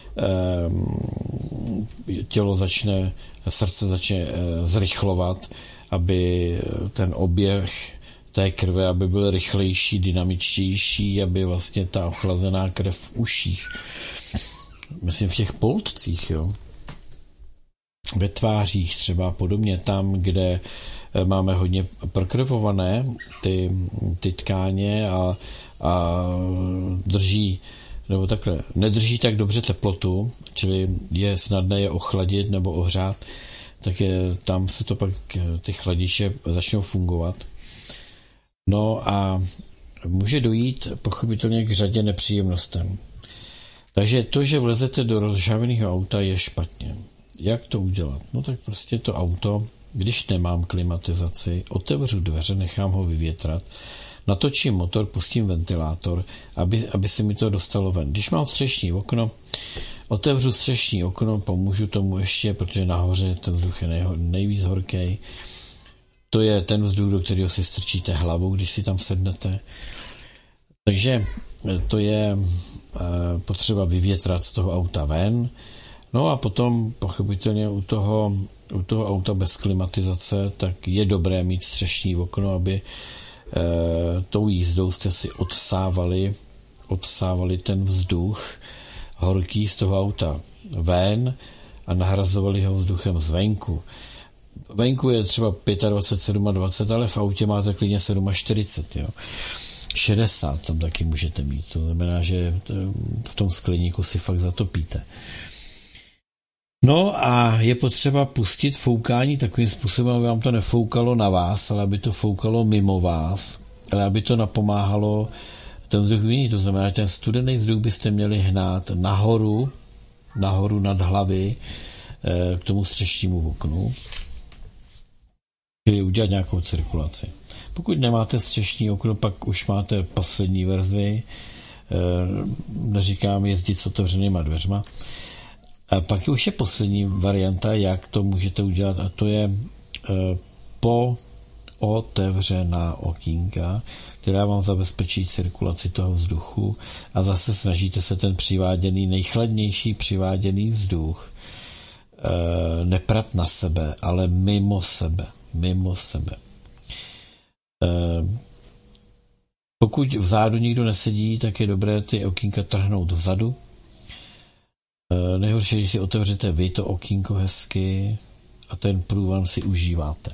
tělo začne, srdce začne zrychlovat, aby ten oběh té krve, aby byl rychlejší, dynamičtější, aby vlastně ta ochlazená krev v uších, myslím v těch poltcích, jo, ve tvářích třeba podobně, tam, kde máme hodně prokrvované ty, ty tkáně a, a drží nebo takhle, nedrží tak dobře teplotu, čili je snadné je ochladit nebo ohřát, tak je, tam se to pak ty chladiče začnou fungovat. No a může dojít pochopitelně k řadě nepříjemnostem. Takže to, že vlezete do rozžhaveného auta, je špatně. Jak to udělat? No tak prostě to auto, když nemám klimatizaci, otevřu dveře, nechám ho vyvětrat natočím motor, pustím ventilátor, aby, aby se mi to dostalo ven. Když mám střešní okno, otevřu střešní okno, pomůžu tomu ještě, protože nahoře ten vzduch je nej, nejvíc horký. To je ten vzduch, do kterého si strčíte hlavu, když si tam sednete. Takže to je potřeba vyvětrat z toho auta ven. No a potom pochopitelně u toho, u toho auta bez klimatizace, tak je dobré mít střešní okno, aby e, tou jízdou jste si odsávali, odsávali ten vzduch horký z toho auta ven a nahrazovali ho vzduchem zvenku. Venku je třeba dvacet pět, dvacet sedm, ale v autě máte klidně čtyřicet sedm, jo. šedesát tam taky můžete mít. To znamená, že v tom skleníku si fakt zatopíte. No a je potřeba pustit foukání takovým způsobem, aby vám to nefoukalo na vás, ale aby to foukalo mimo vás, ale aby to napomáhalo ten vzduch vyměnit. To znamená, že ten studený vzduch byste měli hnát nahoru, nahoru nad hlavy k tomu střešnímu oknu, čili udělat nějakou cirkulaci. Pokud nemáte střešní okno, pak už máte poslední verzi, neříkám jezdit s otevřenýma dveřma. A pak už je poslední varianta, jak to můžete udělat, a to je po otevřená okýnka, která vám zabezpečí cirkulaci toho vzduchu a zase snažíte se ten přiváděný, nejchladnější přiváděný vzduch neprat na sebe, ale mimo sebe. Mimo sebe. Pokud vzadu nikdo nesedí, tak je dobré ty okýnka trhnout vzadu. Nejhorší, když si otevřete vy to okýnko hezky a ten průvan si užíváte.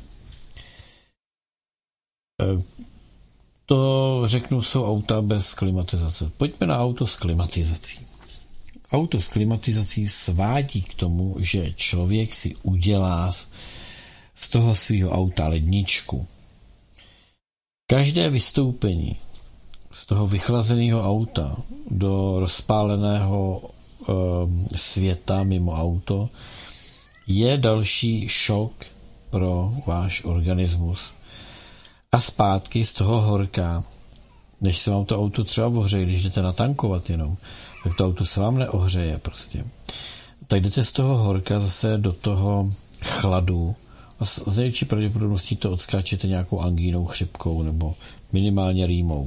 To, řeknu, jsou auta bez klimatizace. Pojďme na auto s klimatizací. Auto s klimatizací svádí k tomu, že člověk si udělá z toho svého auta ledničku. Každé vystoupení z toho vychlazeného auta do rozpáleného e, světa mimo auto je další šok pro váš organismus. A zpátky z toho horka, než se vám to auto třeba ohřeje, když jdete natankovat jenom, tak to auto se vám neohřeje prostě. Tak jdete z toho horka zase do toho chladu a s největší pravděpodobností to odskáčete nějakou angínou, chřipkou nebo minimálně rýmou.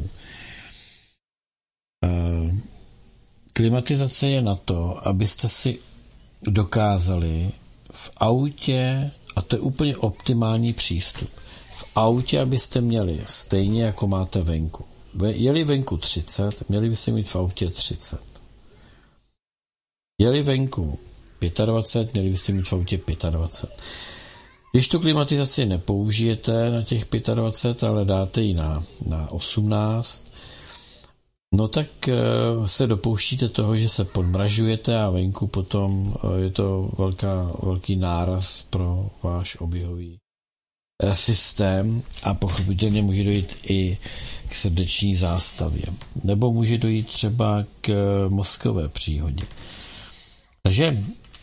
Klimatizace je na to, abyste si dokázali v autě, a to je úplně optimální přístup, v autě, abyste měli stejně, jako máte venku. Je-li venku třicet, měli byste mít v autě třicet. Je-li venku dvacet pět, měli byste mít v autě dvacet pět. Když tu klimatizaci nepoužijete na těch dvacet pět, ale dáte ji na, na osmnáct, no tak se dopouštíte toho, že se podmražujete a venku potom je to velká, velký náraz pro váš oběhový systém a pochopitelně může dojít i k srdeční zástavě. Nebo může dojít třeba k mozkové příhodě. Takže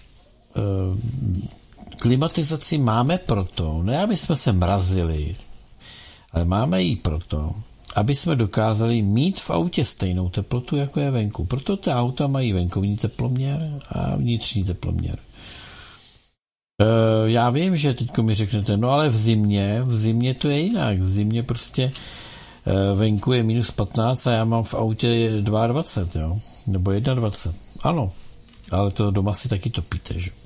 klimatizaci máme proto, ne aby jsme se mrazili, ale máme ji proto, aby jsme dokázali mít v autě stejnou teplotu, jako je venku. Proto ty auta mají venkovní teploměr a vnitřní teploměr. E, já vím, že teďko mi řeknete, no ale v zimě, v zimě to je jinak. V zimě prostě e, venku je minus patnáct a já mám v autě dvacet dva, jo? Nebo dvacet jedna. Ano, ale to doma si taky topíte, že?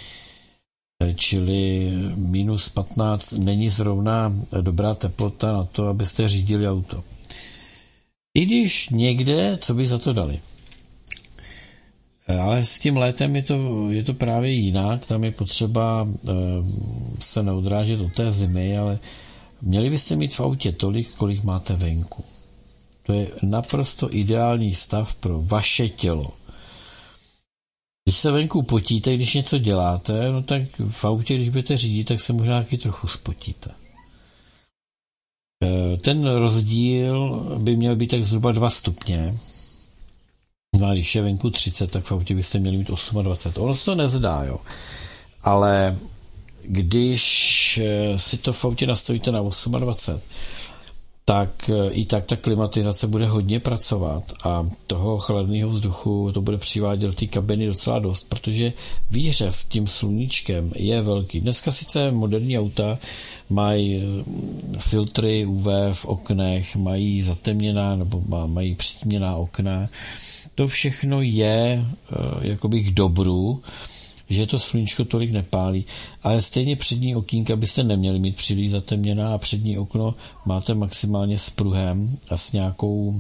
Čili minus patnáct není zrovna dobrá teplota na to, abyste řídili auto. I když někde, co by za to dali. Ale s tím létem je to, je to právě jinak, tam je potřeba e, se neodrážet od té zimy, ale měli byste mít v autě tolik, kolik máte venku. To je naprosto ideální stav pro vaše tělo. Když se venku potíte, když něco děláte, no tak v autě, když budete řídit, tak se možná taky trochu spotíte. Ten rozdíl by měl být tak zhruba dva stupně. No a když je venku třicet, tak v autě byste měli mít dvacet osm. Ono se to nezdá, jo. Ale když si to v autě nastavíte na dvacet osm, tak i tak ta klimatizace bude hodně pracovat a toho chladného vzduchu to bude přivádět do té kabiny docela dost, protože výhřev tím sluníčkem je velký. Dneska sice moderní auta mají filtry U V v oknech, mají zatemněná nebo mají přitměná okna. To všechno je jakoby k dobru, že to sluníčko tolik nepálí, ale stejně přední okýnka byste neměli mít příliš zatemněná a přední okno máte maximálně s pruhem a s nějakou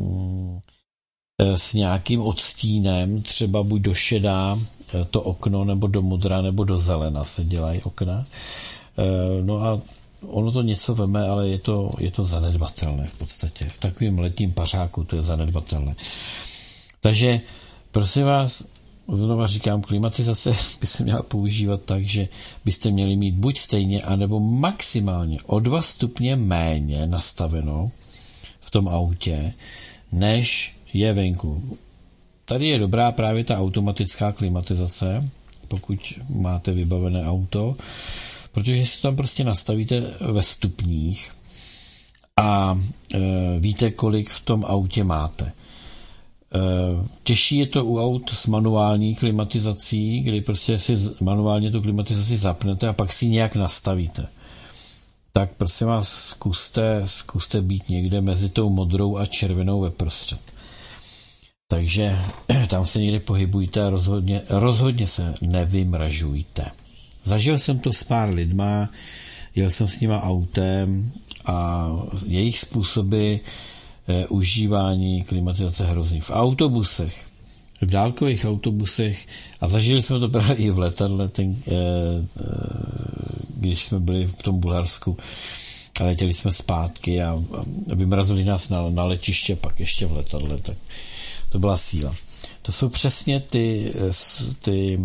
s nějakým odstínem, třeba buď do šedá to okno, nebo do modrá, nebo do zelena se dělají okna. No a ono to něco veme, ale je to, je to zanedbatelné v podstatě. V takovém letním pařáku to je zanedbatelné. Takže prosím vás, znova říkám, klimatizace by se měla používat tak, že byste měli mít buď stejně, anebo maximálně o dva stupně méně nastaveno v tom autě, než je venku. Tady je dobrá právě ta automatická klimatizace, pokud máte vybavené auto, protože si tam prostě nastavíte ve stupních a e, víte, kolik v tom autě máte. Těžší je to u aut s manuální klimatizací, kdy prostě si manuálně tu klimatizaci zapnete a pak si nějak nastavíte. Tak prosím vás, zkuste, zkuste být někde mezi tou modrou a červenou ve prostřed. Takže tam se někde pohybujte a rozhodně, rozhodně se nevymražujte. Zažil jsem to s pár lidma, jel jsem s nima autem a jejich způsoby E, užívání klimatizace hrozný. V autobusech, v dálkových autobusech, a zažili jsme to právě i v letadle, ten, e, e, když jsme byli v tom Bulharsku a letěli jsme zpátky a, a vymrazili nás na, na letiště, pak ještě v letadle, tak to byla síla. To jsou přesně ty, ty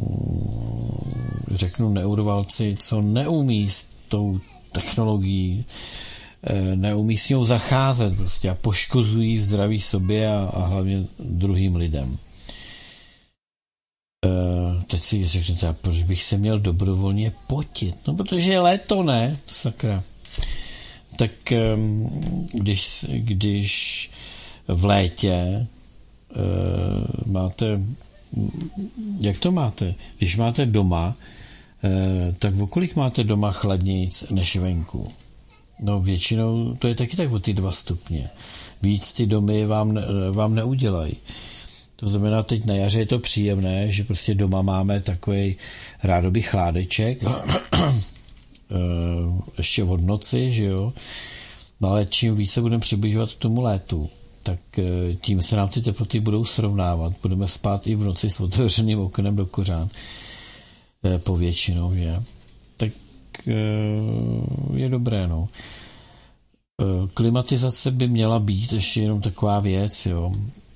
řeknu, neurovalci, co neumí s tou technologií, neumí s ňou zacházet prostě a poškozují zdraví sobě a, a hlavně druhým lidem. E, teď si řeknete, proč bych se měl dobrovolně potit? No, protože je léto, ne? Sakra. Tak když, když v létě e, máte, jak to máte? Když máte doma, e, tak o kolik máte doma chladnějc než venku? No většinou to je taky tak o ty dva stupně. Víc ty domy vám, vám neudělají. To znamená, teď na jaře je to příjemné, že prostě doma máme takový rádoby chládeček, ještě od noci, že jo. No ale čím více budeme přibližovat k tomu létu, tak tím se nám ty teploty budou srovnávat. Budeme spát i v noci s otevřeným oknem do kořán. Povětšinou, že? Tak je dobré, no. Klimatizace by měla být ještě jenom taková věc, jo.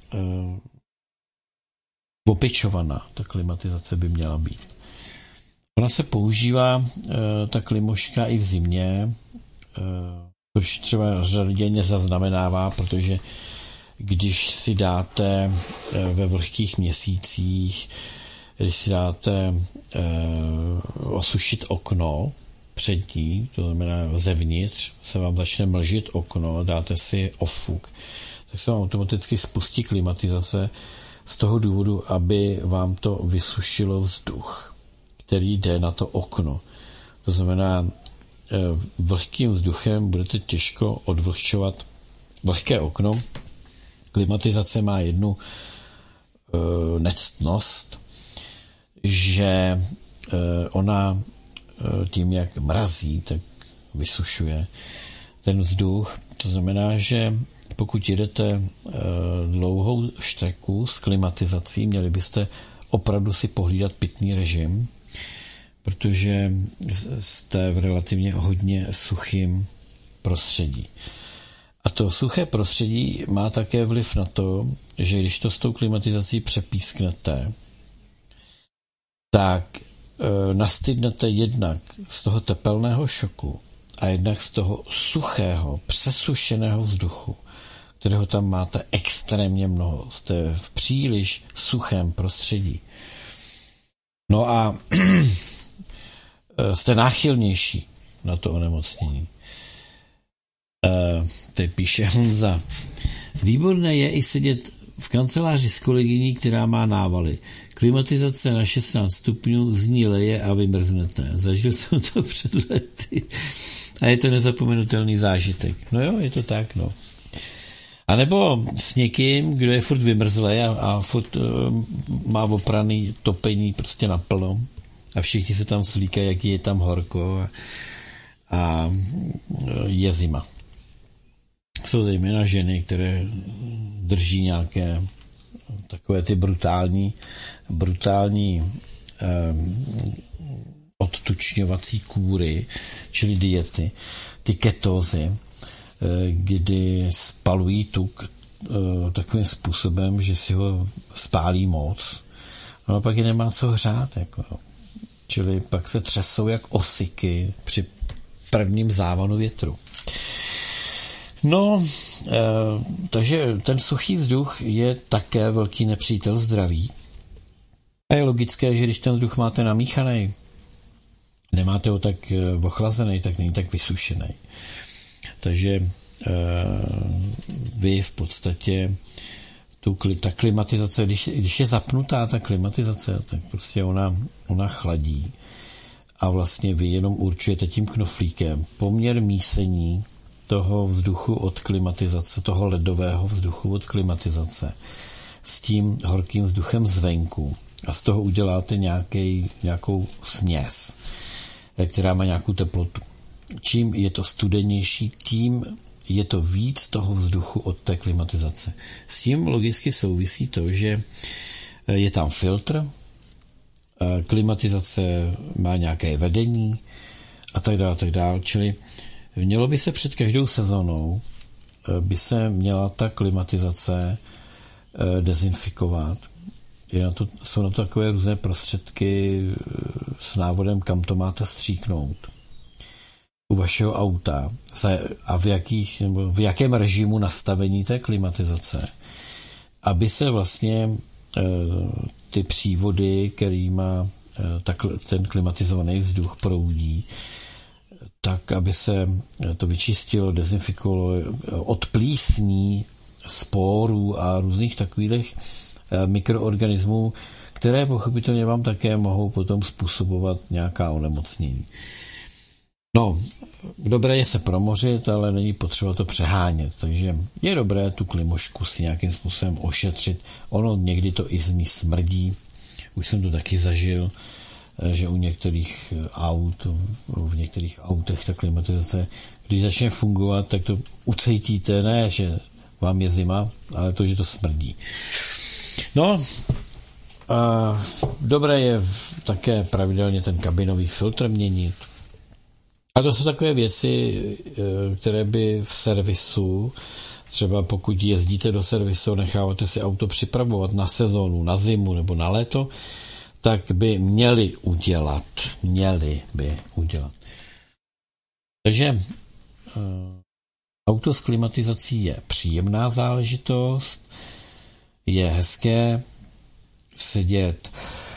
Opečovaná, ta klimatizace by měla být. Ona se používá, ta klimoška, i v zimě, což třeba řadě nezaznamenává, protože když si dáte ve vlhkých měsících, když si dáte osušit okno přední, to znamená zevnitř, se vám začne mlžit okno, dáte si ofuk, tak se vám automaticky spustí klimatizace z toho důvodu, aby vám to vysušilo vzduch, který jde na to okno. To znamená, vlhkým vzduchem budete těžko odvlhčovat vlhké okno. Klimatizace má jednu e, nectnost, že e, ona e, tím, jak mrazí, tak vysušuje ten vzduch. To znamená, že pokud jedete e, dlouhou štreku s klimatizací, měli byste opravdu si pohlídat pitný režim, protože jste v relativně hodně suchým prostředí. A to suché prostředí má také vliv na to, že když to s tou klimatizací přepísknete, tak e, nastydnete jednak z toho tepelného šoku a jednak z toho suchého, přesušeného vzduchu, kterého tam máte extrémně mnoho. Jste v příliš suchém prostředí. No a jste náchylnější na to onemocnění. Uh, teď píše Honza. Výborné je i sedět v kanceláři s kolegyní, která má návaly. Klimatizace na šestnáct stupňů, z ní leje a vymrznete. Zažil jsem to před lety. A je to nezapomenutelný zážitek. No jo, je to tak, no. A nebo s někým, kdo je furt vymrzlej a, a furt uh, má opraný topení prostě naplno a všichni se tam slíkají, jak je tam horko a, a je zima. Jsou zejména ženy, které drží nějaké takové ty brutální brutální um, odtučňovací kůry, čili diety, ty ketózy, kdy spalují tuk takovým způsobem, že si ho spálí moc. No a pak je nemá co hřát. Jako. Čili pak se třesou jak osiky při prvním závanu větru. No, e, takže ten suchý vzduch je také velký nepřítel zdraví. A je logické, že když ten vzduch máte namíchaný, nemáte ho tak ochlazený, tak není tak vysušený. Takže e, vy v podstatě tu, ta klimatizace, když, když je zapnutá ta klimatizace, tak prostě ona, ona chladí a vlastně vy jenom určujete tím knoflíkem poměr mísení toho vzduchu od klimatizace, toho ledového vzduchu od klimatizace s tím horkým vzduchem zvenku a z toho uděláte nějaký, nějakou směs, která má nějakou teplotu. Čím je to studenější, tím je to víc toho vzduchu od té klimatizace. S tím logicky souvisí to, že je tam filtr, klimatizace má nějaké vedení a tak dále, tak dále. Čili mělo by se před každou sezónou by se měla ta klimatizace dezinfikovat. Je na to, jsou na to takové různé prostředky s návodem, kam to máte stříknout u vašeho auta a v, jakých, nebo v jakém režimu nastavení té klimatizace, aby se vlastně e, ty přívody, kterýma e, tak, ten klimatizovaný vzduch proudí, tak, aby se to vyčistilo, dezinfikovalo od plísní, sporů a různých takových e, mikroorganismů, které pochopitelně vám také mohou potom způsobovat nějaká onemocnění. No, dobré je se promořit, ale není potřeba to přehánět, takže je dobré tu klimošku si nějakým způsobem ošetřit. Ono někdy to i z ní smrdí, už jsem to taky zažil, že u některých aut, v některých autech ta klimatizace, když začne fungovat, tak to ucítíte, ne, že vám je zima, ale to, že to smrdí. No, a dobré je také pravidelně ten kabinový filtr měnit. A to jsou takové věci, které by v servisu, třeba pokud jezdíte do servisu, necháváte si auto připravovat na sezónu, na zimu nebo na léto, tak by měli udělat. Měli by udělat. Takže auto s klimatizací je příjemná záležitost, je hezké sedět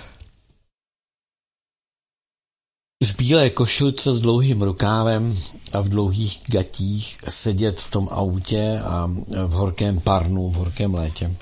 v bílé košilce s dlouhým rukávem a v dlouhých gatích sedět v tom autě a v horkém parnu, v horkém létě.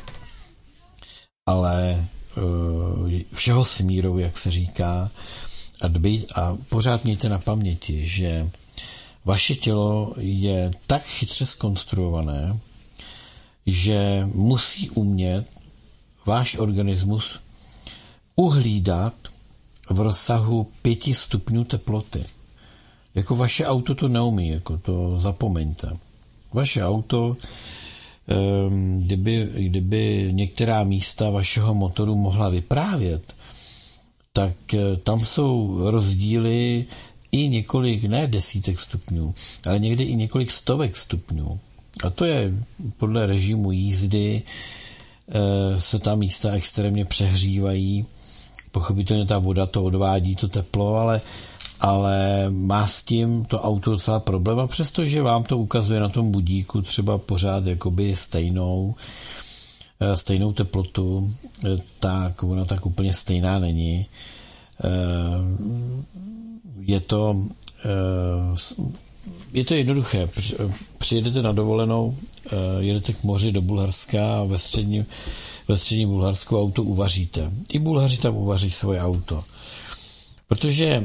Ale uh, všeho s mírou, jak se říká, a, dbej, a pořád mějte na paměti, že vaše tělo je tak chytře zkonstruované, že musí umět váš organismus uhlídat v rozsahu pěti stupňů teploty. Jako vaše auto to neumí, jako to zapomeňte. Vaše auto, kdyby, kdyby některá místa vašeho motoru mohla vyprávět, tak tam jsou rozdíly i několik, ne desítek stupňů, ale někdy i několik stovek stupňů. A to je podle režimu jízdy, se ta místa extrémně přehřívají. Pochopitelně ta voda to odvádí, to teplo, ale, ale má s tím to auto docela problém a přestože vám to ukazuje na tom budíku třeba pořád jakoby stejnou, stejnou teplotu, tak ona tak úplně stejná není. Je to je to jednoduché. Přijedete na dovolenou, jedete k moři do Bulharska a ve středním, ve středním Bulharsku auto uvaříte. I Bulhaři tam uvaří svoje auto. Protože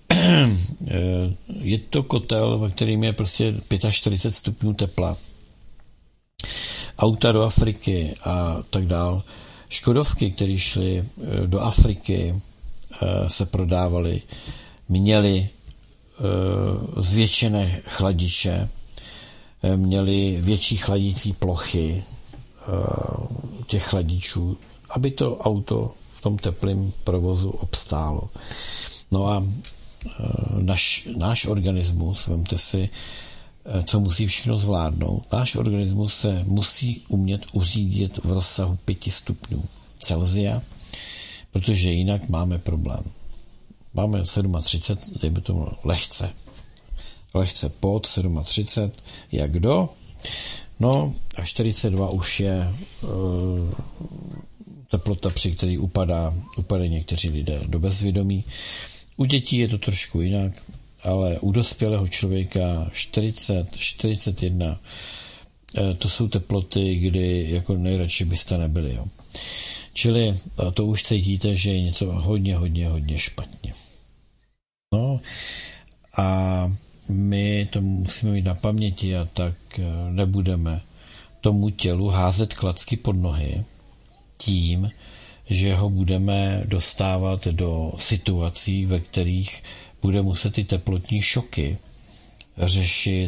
je to kotel, ve kterým je prostě čtyřicet pět stupňů tepla. Auta do Afriky a tak dál. Škodovky, které šly do Afriky, se prodávaly, měly zvětšené chladiče, měly větší chladící plochy těch chladičů, aby to auto v tom teplém provozu obstálo. No a naš, náš organismus, vemte si, co musí všechno zvládnout. Náš organismus se musí umět uřídit v rozsahu pěti stupňů Celsia, protože jinak máme problém. Máme třicet sedm, dejme tomu lehce. Lehce pod třicet sedm, jak kdo? No a čtyřicet dva už je uh, teplota, při který upadá, upadají někteří lidé do bezvědomí. U dětí je to trošku jinak, ale u dospělého člověka čtyřicet, čtyřicet jedna, to jsou teploty, kdy jako nejradši byste nebyli. Jo. Čili to už cítíte, že je něco hodně, hodně, hodně špatně. No a my to musíme mít na paměti a tak nebudeme tomu tělu házet klacky pod nohy tím, že ho budeme dostávat do situací, ve kterých bude muset ty teplotní šoky řešit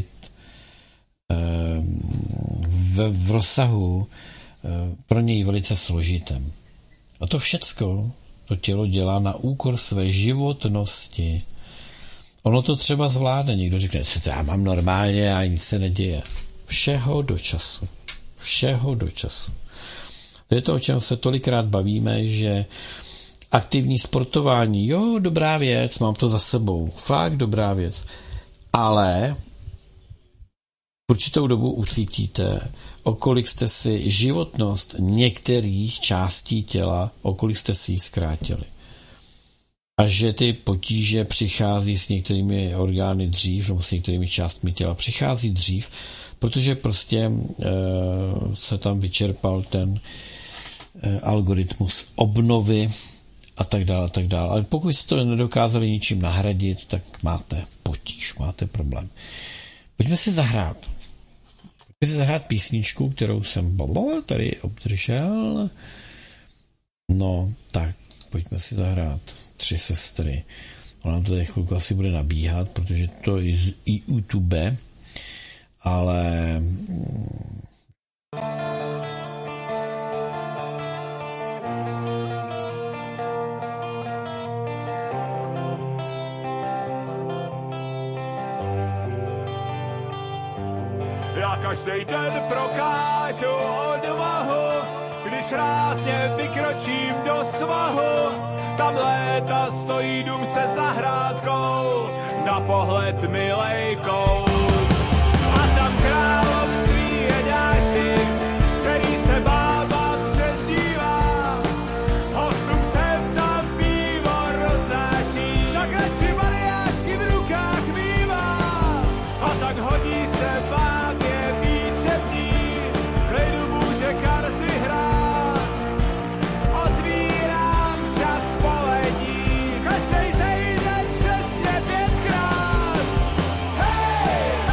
v, v rozsahu pro něj velice složitém. A to všecko to tělo dělá na úkor své životnosti. Ono to třeba zvládne. Někdo řekne, že to já mám normálně a nic se neděje. Všeho do času. Všeho do času. To je to, o čem se tolikrát bavíme, že aktivní sportování, jo, dobrá věc, mám to za sebou, fakt dobrá věc, ale v určitou dobu ucítíte, o kolik jste si životnost některých částí těla, o kolik jste si ji zkrátili. A že ty potíže přichází s některými orgány dřív, nebo s některými částmi těla přichází dřív, protože prostě e, se tam vyčerpal ten e, algoritmus obnovy a tak dále, a tak dále. Ale pokud jste to nedokázali ničím nahradit, tak máte potíž, máte problém. Pojďme si zahrát. Pojďme si zahrát písničku, kterou jsem tady obdržel. No, tak, pojďme si zahrát Tři sestry. Ona nám to tady chvilku asi bude nabíhat, protože to je z YouTube, ale já každý den prokážu odvahu, když rázně vykročím do svahu. Tam léta stojí dům se zahrádkou, na pohled milejkou. A tam království je dášik, který se bába přezdívá. Hostům sem tam pivo roznáší, však radši mariášky v rukách mívá. A tak hodí se bábě výčepní, v klidu může karty hrát. Každý týden přesně pětkrát. Hej!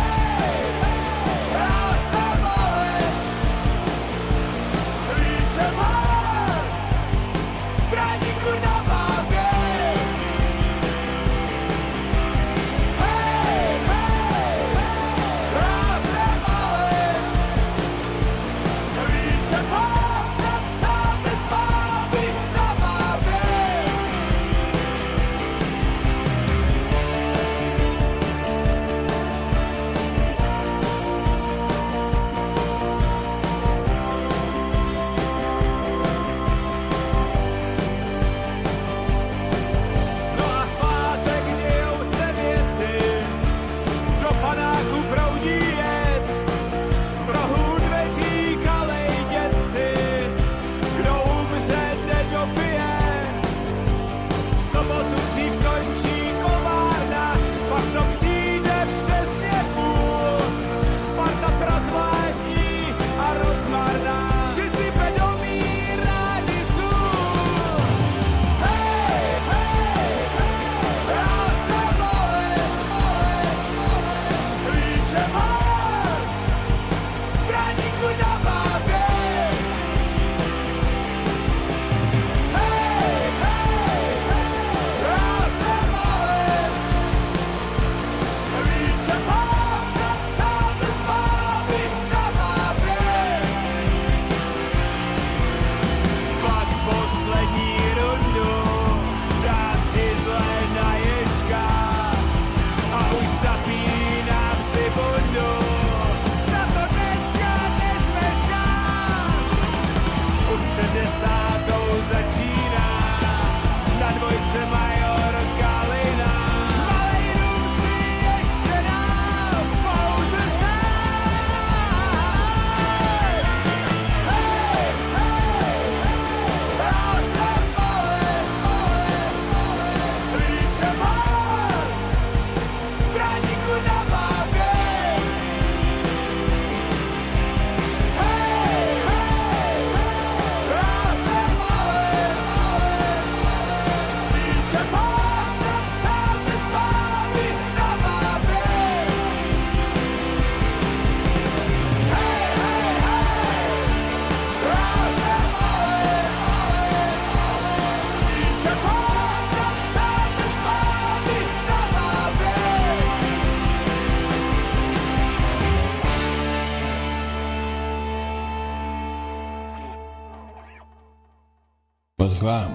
taková...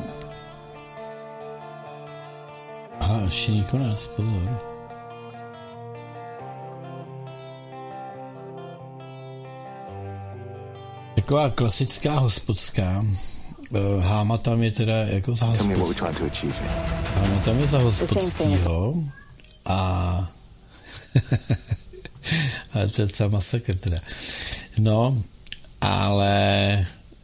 Aha, ještě není konec, pozor. Taková klasická hospodská. Háma tam je teda jako za hospodského. Háma tam je za hospodskýho. A... ale to je docela masakr teda. No, ale...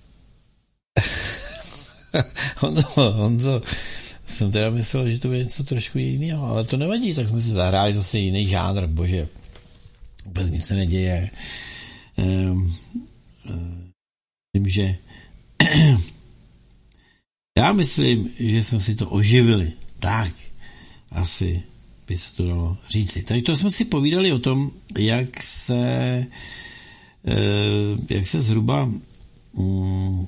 Honzo, Honzo, jsem teda myslel, že to je něco trošku jiného, ale to nevadí, tak jsme si zahráli zase jiný žánr, bože, vůbec nic se neděje. Um, um, myslím, že já myslím, že jsme si to oživili, tak asi by se to dalo říci. Takže to jsme si povídali o tom, jak se jak se zhruba um,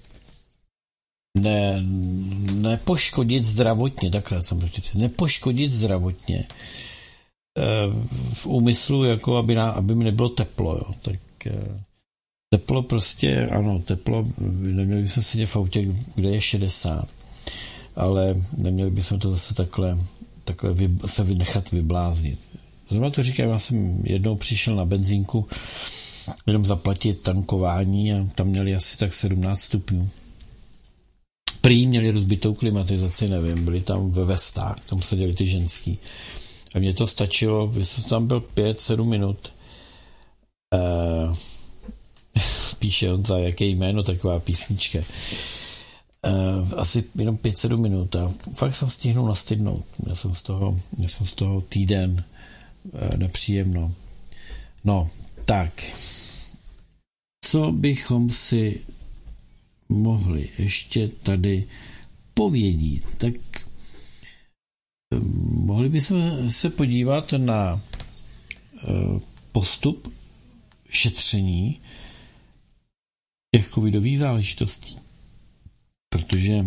Ne, nepoškodit zdravotně, takhle jsem to říct, nepoškodit zdravotně e, v úmyslu, jako aby, ná, aby mi nebylo teplo, jo. Tak e, teplo prostě, ano, teplo, neměli bychom sedět v autě, kde je šedesát, ale neměli bychom to zase takhle, takhle vy, se nechat vybláznit. Zrovna to říkám, já jsem jednou přišel na benzínku jenom zaplatit tankování a tam měli asi tak sedmnáct stupňů. Prý měli rozbitou klimatizaci, nevím, byli tam ve vestách, tam seděli ty ženský. A mně to stačilo, že jsem tam byl pět, sedm minut. Uh, píše on za jaké jméno, taková písnička. Uh, asi jenom pět, sedm minut a fakt jsem stihnul nastydnout. Měl jsem z toho, měl jsem z toho týden uh, nepříjemno. No, tak. Co bychom si mohli ještě tady povědět, tak mohli bychom se podívat na postup šetření těch covidových záležitostí, protože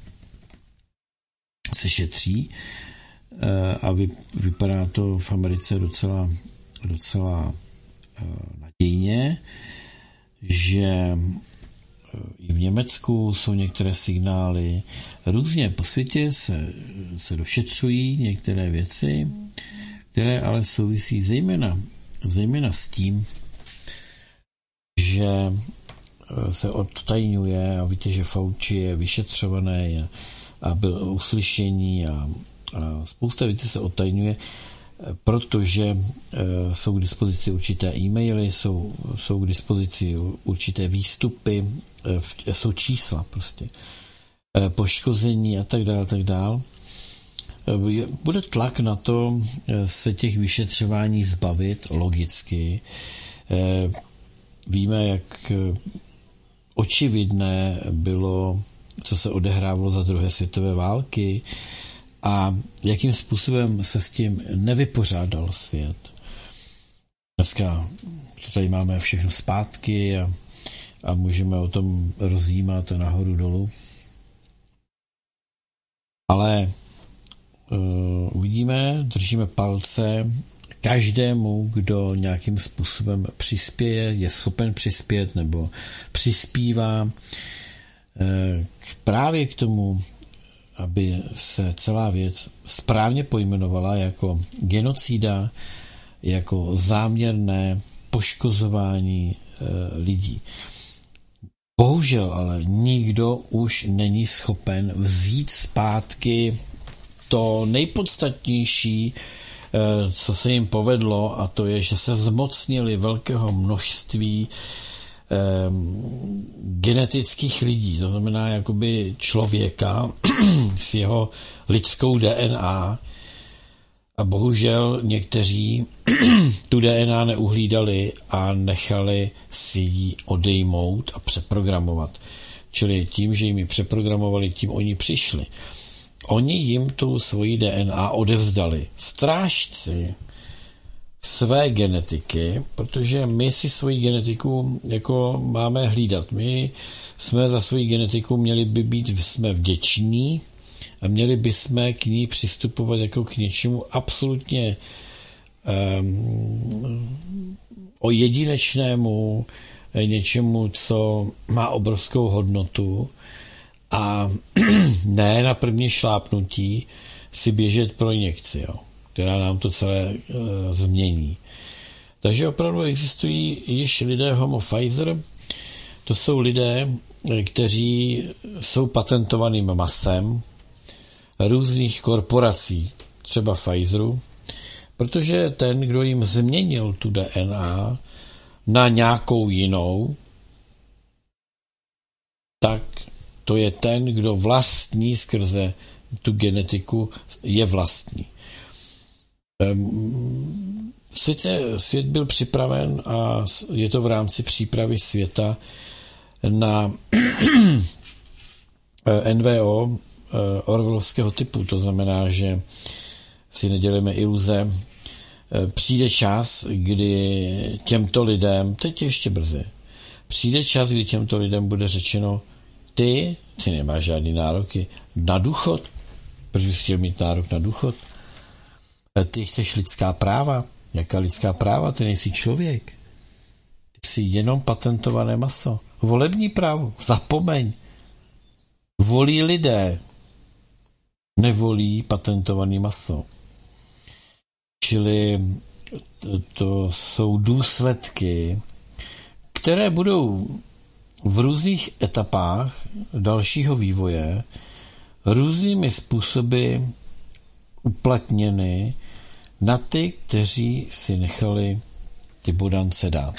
se šetří a vypadá to v Americe docela, docela nadějně, že i v Německu jsou některé signály, různě po světě se, se došetřují některé věci, které ale souvisí zejména, zejména s tím, že se odtajňuje a víte, že Fauci je vyšetřované a, a byl uslyšení a, a spousta věcí se odtajňuje, protože e, jsou k dispozici určité e-maily, jsou, jsou k dispozici určité výstupy, e, jsou čísla prostě, e, poškození a tak dále, tak dále. E, bude tlak na to e, se těch vyšetřování zbavit logicky. E, víme, jak očividné bylo, co se odehrávalo za druhé světové války, a jakým způsobem se s tím nevypořádal svět. Dneska tady máme všechno zpátky a, a můžeme o tom rozjímat nahoru dolů. Ale uh, uvidíme, držíme palce každému, kdo nějakým způsobem přispěje, je schopen přispět nebo přispívá uh, k, právě k tomu, aby se celá věc správně pojmenovala jako genocida, jako záměrné poškozování e, lidí. Bohužel ale nikdo už není schopen vzít zpátky to nejpodstatnější, e, co se jim povedlo, a to je, že se zmocnili velkého množství genetických lidí, to znamená jakoby člověka s jeho lidskou D N A, a bohužel někteří tu D N A neuhlídali a nechali si ji odejmout a přeprogramovat. Čili tím, že jim ji přeprogramovali, tím oni přišli. Oni jim tu svoji D N A odevzdali. Strážci své genetiky, protože my si svoji genetiku jako máme hlídat. My jsme za svoji genetiku měli by být jsme vděční a měli bychom k ní přistupovat jako k něčemu absolutně um, o jedinečnému, něčemu, co má obrovskou hodnotu, a ne na první šlápnutí si běžet pro injekci, jo, která nám to celé e, změní. Takže opravdu existují již lidé homo Pfizer, to jsou lidé, kteří jsou patentovaným masem různých korporací, třeba Pfizeru, protože ten, kdo jim změnil tu D N A na nějakou jinou, tak to je ten, kdo vlastní skrze tu genetiku, je vlastní. Sice svět byl připraven a je to v rámci přípravy světa na N V O orwellovského typu, to znamená, že si nedělíme iluze, přijde čas, kdy těmto lidem, teď je ještě brzy, přijde čas, kdy těmto lidem bude řečeno, ty, ty nemáš žádný nároky na důchod, protože jsi chtěl mít nárok na důchod, ty chceš lidská práva, jaká lidská práva, ty nejsi člověk, ty jsi jenom patentované maso, volební právo, zapomeň, volí lidé, nevolí patentovaný maso. Čili to jsou důsledky, které budou v různých etapách dalšího vývoje různými způsoby uplatněny na ty, kteří si nechali ty bodance dát.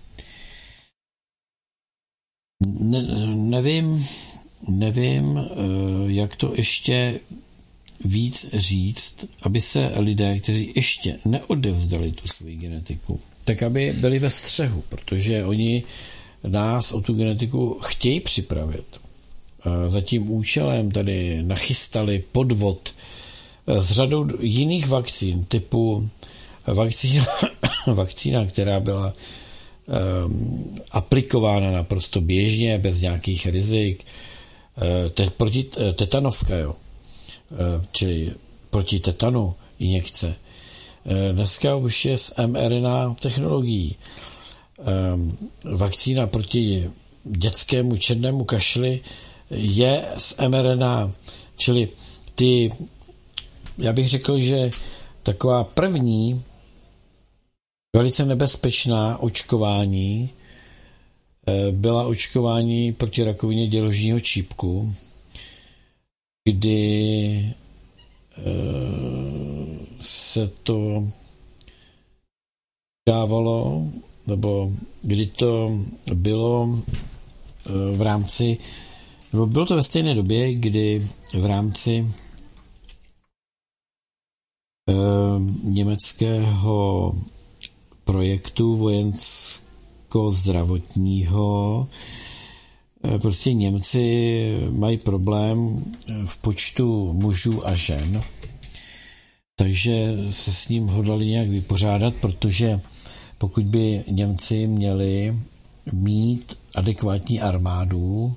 Ne, nevím, nevím, jak to ještě víc říct, aby se lidé, kteří ještě neodevzdali tu svoji genetiku, tak aby byli ve střehu, protože oni nás o tu genetiku chtějí připravit. Za tím účelem tady nachystali podvod s řadou jiných vakcín, typu vakcína, vakcína která byla um, aplikována naprosto běžně, bez nějakých rizik, te, proti tetanovka, jo. Čili proti tetanu injekce. Dneska už je s em er en á technologií. Vakcína proti dětskému černému kašli je s em er en á. Čili ty, já bych řekl, že taková první velice nebezpečná očkování byla očkování proti rakovině děložního čípku, kdy se to dávalo, nebo kdy to bylo v rámci, nebo bylo to ve stejné době, kdy v rámci německého projektu vojensko-zdravotního prostě Němci mají problém v počtu mužů a žen, takže se s ním hodlali nějak vypořádat, protože pokud by Němci měli mít adekvátní armádu,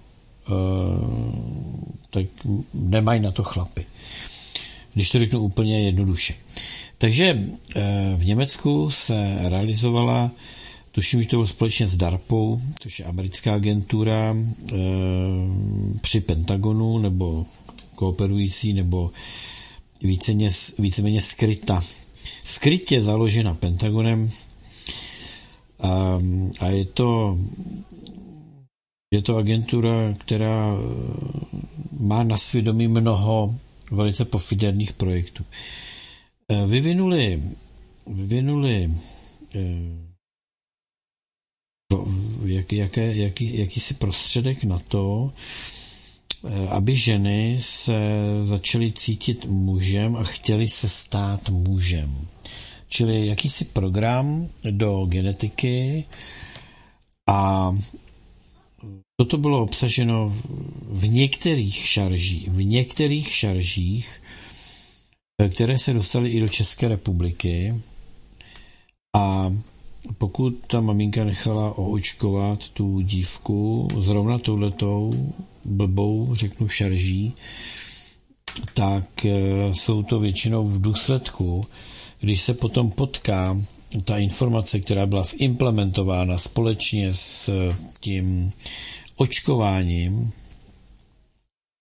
tak nemají na to chlapy. Když to řeknu úplně jednoduše. Takže v Německu se realizovala, tuším, že to bylo společně s DARPou, což je americká agentura, při Pentagonu, nebo kooperující, nebo víceméně, víceméně skryta. Skrytě založena Pentagonem a, a je to je to agentura, která má na svědomí mnoho velice pofiderných projektů. Vyvinuli vyvinuli jak, jaké, jaký, jakýsi prostředek na to, aby ženy se začaly cítit mužem a chtěly se stát mužem. Čili jakýsi program do genetiky a toto bylo obsaženo v některých šaržích, v některých šaržích, které se dostaly i do České republiky, a pokud ta maminka nechala oočkovat tu dívku zrovna touhletou blbou, řeknu, šarží, tak jsou to většinou v důsledku, když se potom potká ta informace, která byla implementována společně s tím očkováním,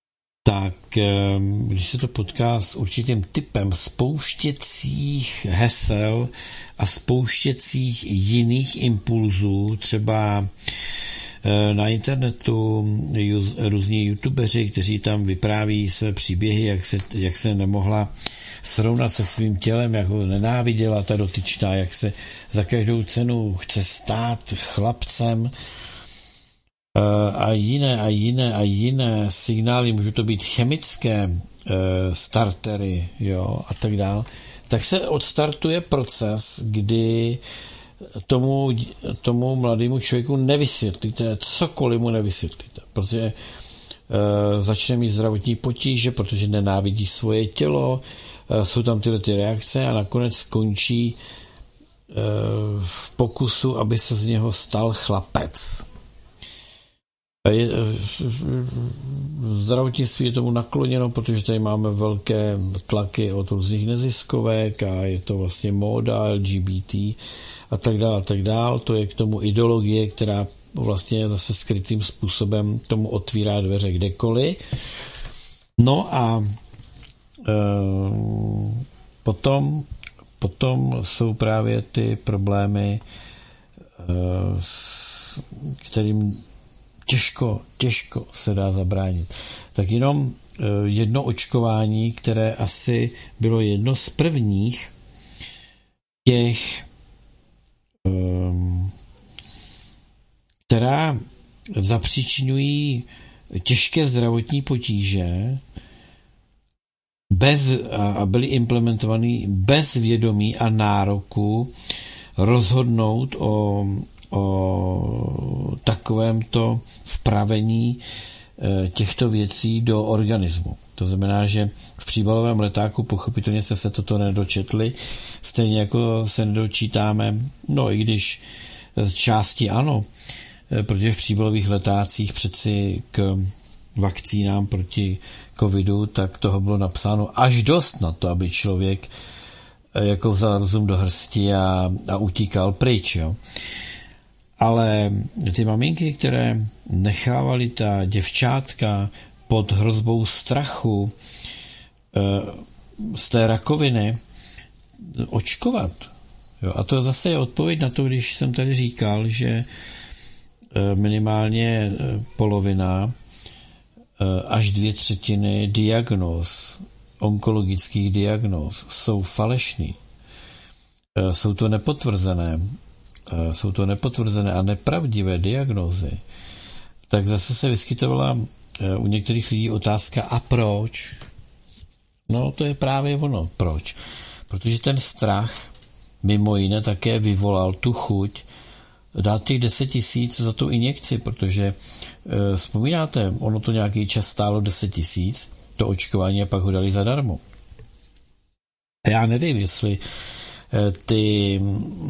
tak když se to potká s určitým typem spouštěcích hesel a spouštěcích jiných impulzů, třeba na internetu různí youtubeři, kteří tam vypráví své příběhy, jak se, jak se nemohla srovnat se svým tělem, jak ho nenáviděla ta dotyčná, jak se za každou cenu chce stát chlapcem a jiné a jiné a jiné signály, můžou to být chemické startery, jo, a tak dále, tak se odstartuje proces, kdy tomu, tomu mladému člověku nevysvětlíte, cokoliv mu nevysvětlíte, protože e, začne mít zdravotní potíže, protože nenávidí svoje tělo, e, jsou tam tyhle ty reakce a nakonec skončí e, v pokusu, aby se z něho stal chlapec. Je, v zdravotnictví je tomu nakloněno, protože tady máme velké tlaky od různých neziskovek a je to vlastně móda L G B T a tak dále a tak dále. To je k tomu ideologie, která vlastně zase skrytým způsobem tomu otvírá dveře kdekoliv. No a e, potom, potom jsou právě ty problémy, e, s kterým těžko, těžko se dá zabránit. Tak jenom jedno očkování, které asi bylo jedno z prvních těch, která zapříčiňují těžké zdravotní potíže bez, a byly implementovaný bez vědomí a nároku rozhodnout o o takovémto vpravení těchto věcí do organismu. To znamená, že v příbalovém letáku pochopitelně se se toto nedočetli, stejně jako se nedočítáme, no i když z části ano, protože v příbalových letácích přeci k vakcínám proti covidu, tak toho bylo napsáno až dost na to, aby člověk jako vzal rozum do hrsti a, a utíkal pryč, jo. Ale ty maminky, které nechávaly ta děvčátka pod hrozbou strachu e, z té rakoviny očkovat. Jo, a to zase je odpověď na to, když jsem tady říkal, že e, minimálně polovina e, až dvě třetiny diagnóz, onkologických diagnóz jsou falešný. E, jsou to nepotvrzené jsou to nepotvrzené a nepravdivé diagnózy, tak zase se vyskytovala u některých lidí otázka, a proč? No to je právě ono, proč? Protože ten strach mimo jiné také vyvolal tu chuť dát těch deset tisíc za tu injekci, protože e, vzpomínáte, ono to nějaký čas stálo deset tisíc, to očkování, a pak ho dali zadarmo. A já nevím, jestli e, ty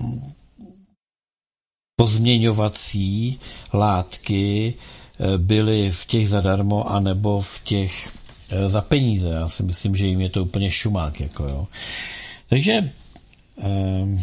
pozměňovací látky byly v těch zadarmo anebo v těch za peníze. Já si myslím, že jim je to úplně šumák. Jako jo. Takže eh,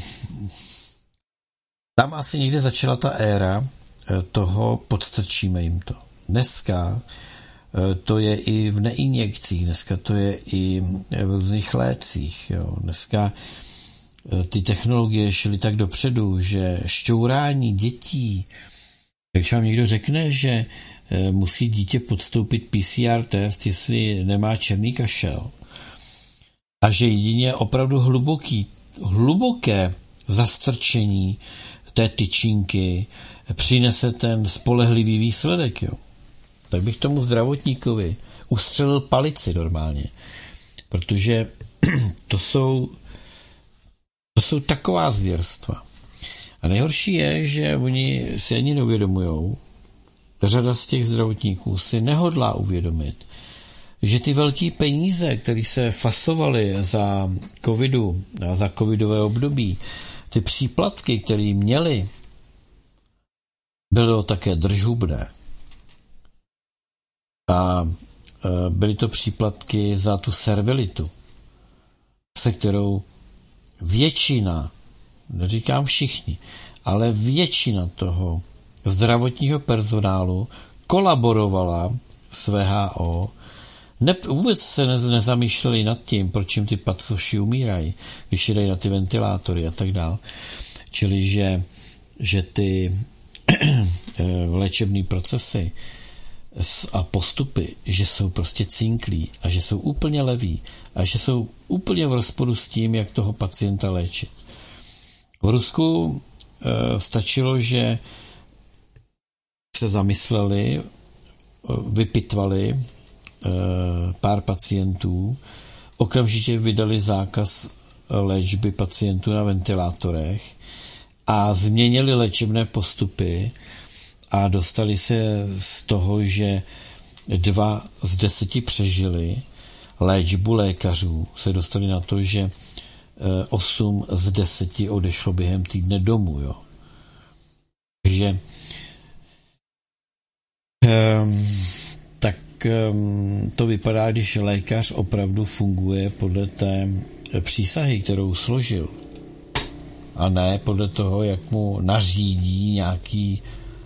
tam asi někde začala ta éra toho podstrčíme jim to. Dneska eh, to je i v neinjekcích, dneska to je i v různých lécích. Jo. Dneska ty technologie šly tak dopředu, že šťourání dětí, když vám někdo řekne, že musí dítě podstoupit P C R test, jestli nemá černý kašel, a že jedině opravdu hluboký, hluboké zastrčení té tyčinky přinese ten spolehlivý výsledek, jo. Tak bych tomu zdravotníkovi ustřelil palici normálně, protože to jsou To jsou taková zvěrstva. A nejhorší je, že oni si ani neuvědomujou, řada z těch zdravotníků si nehodlá uvědomit, že ty velký peníze, které se fasovaly za covidu a za covidové období, ty příplatky, které měli, bylo také držhubné. A byly to příplatky za tu servilitu, se kterou většina, neříkám všichni, ale většina toho zdravotního personálu kolaborovala s V H O Ne, vůbec se ne, nezamýšleli nad tím, proč jim ty pacoši umírají, když je dají na ty ventilátory a tak dál. Čili, že, že ty léčebné procesy a postupy, že jsou prostě cinklí a že jsou úplně leví a že jsou úplně v rozporu s tím, jak toho pacienta léčit. V Rusku e, stačilo, že se zamysleli, vypitvali e, pár pacientů, okamžitě vydali zákaz léčby pacientů na ventilátorech a změnili léčebné postupy a dostali se z toho, že dva z deseti přežili léčbu lékařů, se dostali na to, že osm z deseti odešlo během týdne domů. Jo. Takže um, tak um, to vypadá, když lékař opravdu funguje podle té přísahy, kterou složil. A ne podle toho, jak mu nařídí nějaký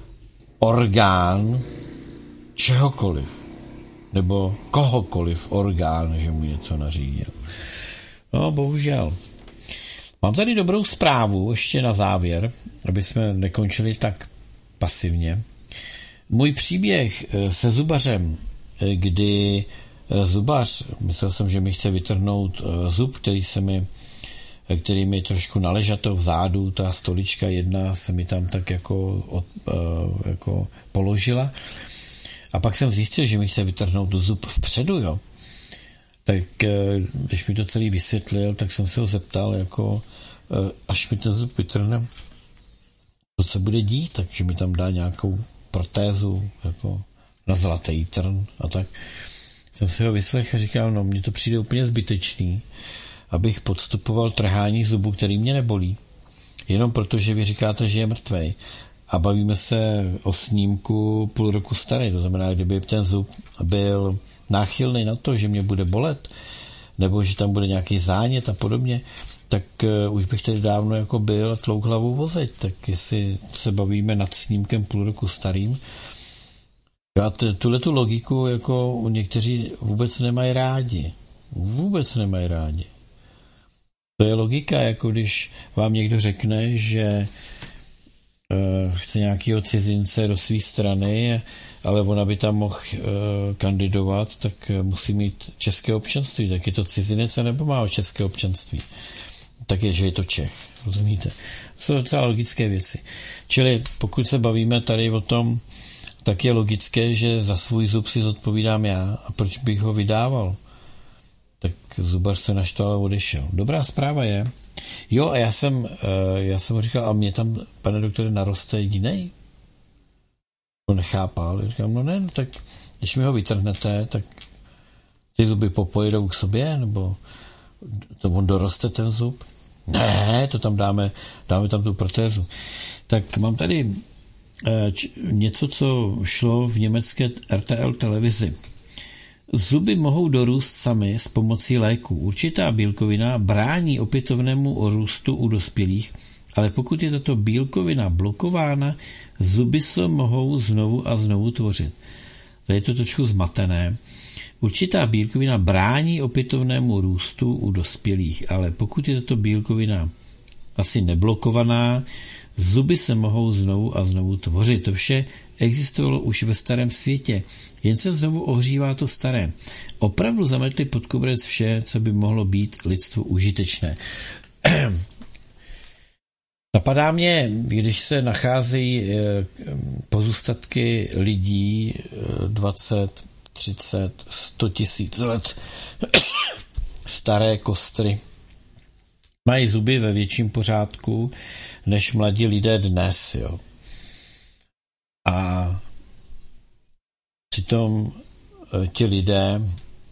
orgán čehokoliv. Nebo kohokoliv orgán, že mu něco nařídil. No, bohužel. Mám tady dobrou zprávu, ještě na závěr, aby jsme nekončili tak pasivně. Můj příběh se zubařem, kdy zubař, myslel jsem, že mi chce vytrhnout zub, který se mi který mi trošku naležato vzadu, ta stolička jedna se mi tam tak jako, od, jako položila. A pak jsem zjistil, že mi chce vytrhnout zub vpředu, jo. Tak když mi to celý vysvětlil, tak jsem se ho zeptal, jako až mi ten zub vytrhne, to se bude dít, takže mi tam dá nějakou protézu, jako na zlatý trn a tak. Jsem si ho vyslechl a říkal, no mně to přijde úplně zbytečný, abych podstupoval trhání zubu, který mě nebolí. Jenom proto, že vy říkáte, že je mrtvej. A bavíme se o snímku půl roku starý. To znamená, kdyby ten zub byl náchylný na to, že mě bude bolet, nebo že tam bude nějaký zánět a podobně, tak uh, už bych tady dávno jako byl a tlouk hlavu vozeď. Tak jestli se bavíme nad snímkem půl roku starým, a tuhle tu logiku jako někteří vůbec nemají rádi. Vůbec nemají rádi. To je logika, jako když vám někdo řekne, že uh, chce nějakého cizince do své strany, ale on, aby tam mohl uh, kandidovat, tak musí mít české občanství. Tak je to cizinec nebo má české občanství. Tak je, že je to Čech. Rozumíte? To jsou docela logické věci. Čili pokud se bavíme tady o tom, tak je logické, že za svůj zub si zodpovídám já. A proč bych ho vydával? Tak zubař se naštval a odešel. Dobrá zpráva je, jo, a já jsem, já jsem říkal, a mě tam, pane doktore, naroste jedinej? To nechápal. Říkám, no ne, no tak když mi ho vytrhnete, tak ty zuby popojedou k sobě, nebo to on doroste ten zub? Ne, to tam dáme, dáme tam tu protézu. Tak mám tady č, něco, co šlo v německé R T L televizi. Zuby mohou dorůst sami s pomocí léků. Určitá bílkovina brání opětovnému růstu u dospělých, ale pokud je tato bílkovina blokována, zuby se mohou znovu a znovu tvořit. Tady je to trošku zmatené. Určitá bílkovina brání opětovnému růstu u dospělých, ale pokud je tato bílkovina asi neblokovaná, zuby se mohou znovu a znovu tvořit. To vše existovalo už ve starém světě, jen se znovu ohřívá to staré. Opravdu zametli pod koberec vše, co by mohlo být lidstvu užitečné. Napadá mě, když se nacházejí pozůstatky lidí dvacet, třicet, sto tisíc let staré kostry, mají zuby ve větším pořádku než mladí lidé dnes, jo. A přitom ti lidé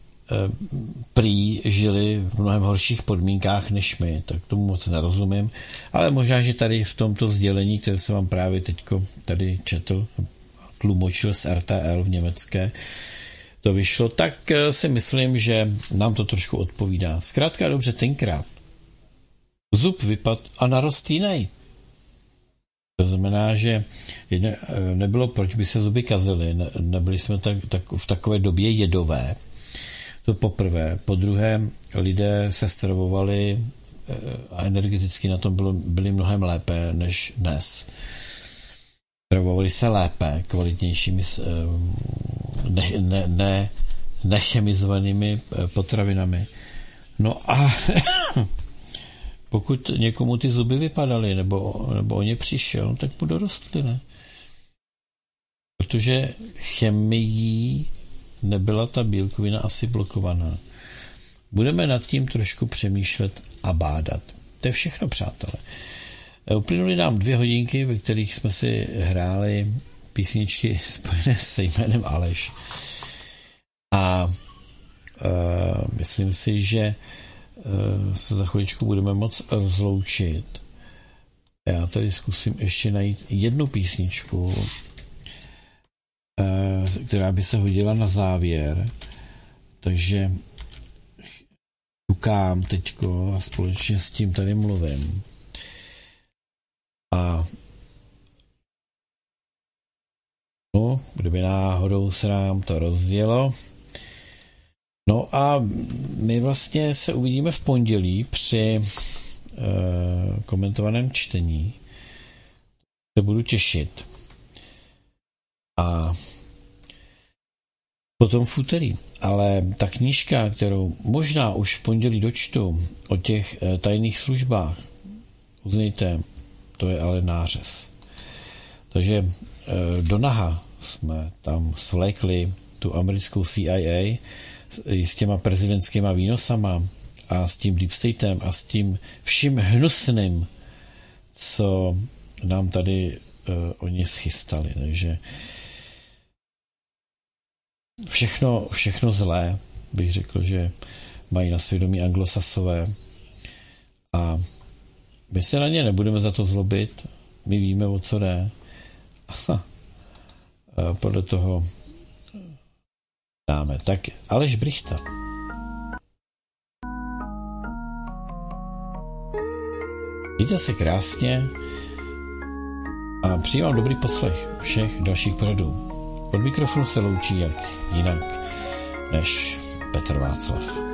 prý žili v mnohem horších podmínkách než my, tak tomu moc nerozumím, ale možná, že tady v tomto sdělení, které jsem vám právě teďko tady četl, tlumočil z R T L v německé, to vyšlo, tak si myslím, že nám to trošku odpovídá. Zkrátka dobře, tenkrát zub vypad a narost jiný. To znamená, že nebylo, proč by se zuby kazily, nebyli jsme tak, tak, v takové době jedové, To poprvé. Po druhé, lidé se stravovali a energeticky na tom bylo, byli mnohem lépe než dnes. Stravovali se lépe, kvalitnějšími, ne, ne, ne, nechemizovanými potravinami. No a pokud někomu ty zuby vypadaly, nebo, nebo o ně přišel, tak mu dorostly, ne? Protože chemií nebyla ta bílkovina asi blokovaná. Budeme nad tím trošku přemýšlet a bádat. To je všechno, přátelé. Uplynuly nám dvě hodinky, ve kterých jsme si hráli písničky spojené se jménem Aleš. A uh, myslím si, že uh, se za chviličku budeme moc rozloučit. Já tady zkusím ještě najít jednu písničku, uh, která by se hodila na závěr. Takže ťukám teďko a společně s tím tady mluvím. A no, kdyby náhodou se nám to rozjelo. No a my vlastně se uvidíme v pondělí při uh, komentovaném čtení. Se budu těšit. A potom v úterý. Ale ta knížka, kterou možná už v pondělí dočtu o těch uh, tajných službách, uznejte, to je ale nářez. Takže uh, do naha jsme tam svlékli tu americkou C I A s těma prezidentskýma výnosama a s tím deep statem a s tím vším hnusným, co nám tady uh, oni schystali. Takže všechno, všechno zlé, bych řekl, že mají na svědomí anglosasové a my se na ně nebudeme za to zlobit, my víme, o co jde. A podle toho dáme. Tak Aleš Brychta. Mějte se krásně a přeji vám dobrý poslech všech dalších pořadů. Od mikrofonu se loučí jak jinak než Petr Václav.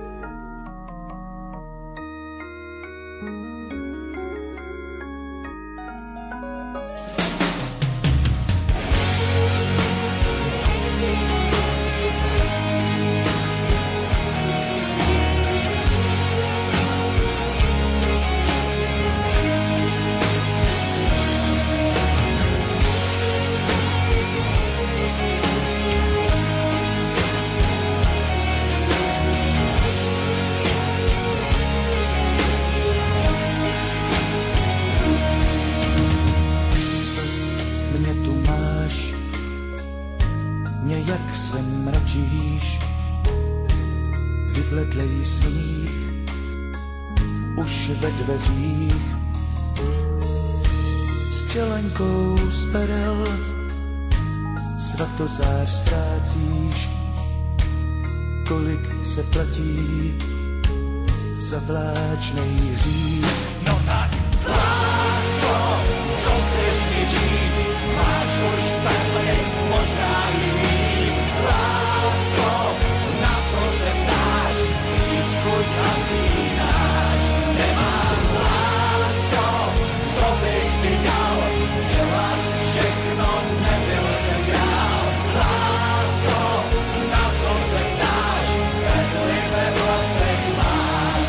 Svatozář ztrácíš, kolik se platí za vláčnej hřích. No tak, lásko, co chceš mi říct? Máš už perly, možná i víc. Lásko, na co se ptáš? Svíčku zhasínáš. Nemám lásko, co bych ti dal? Chtěla jsi všechno, nebyl jsem král. Lásko, na co se ptáš? Perly ve vlasech máš.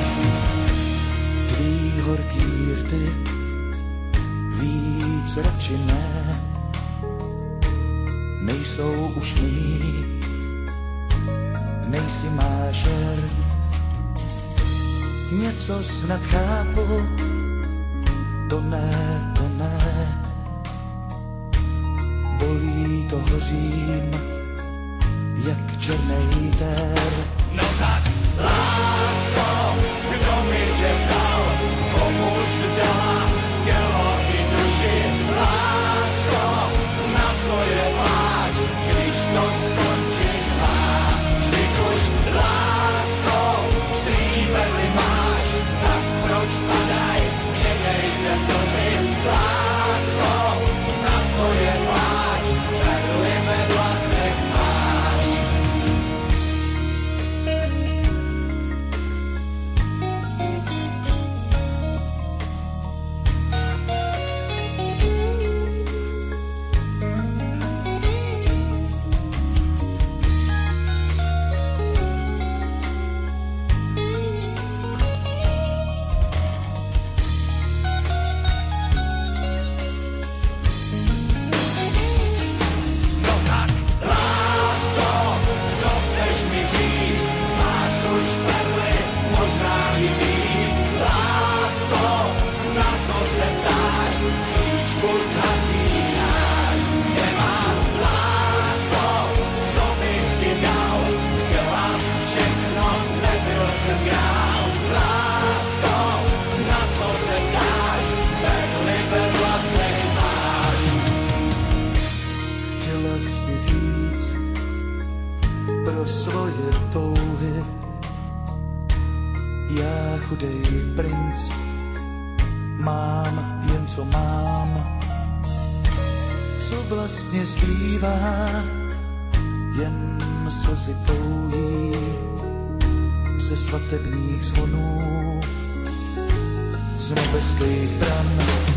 Tvý horký rty, víc radši ne, nejsou už mý, nejsi mážer. Něco snad chápu, to ne, to ne, bolí to, hořím, jak černej tér. No tak, lásko, kdo mi tě vzal, komu jsi dala tělo i duši? Lásko, na co je pláč, když to skončit má? Vždyť už, lásko, slíbeny máš, tak proč padaj, měnej se slzy? Lásko, na co je pláč, perly ve vlasech máš. chudej princ, mám jen co mám. Co vlastně zbývá, jen slzy pouhý ze svatebních zvonů, z nebeských bran.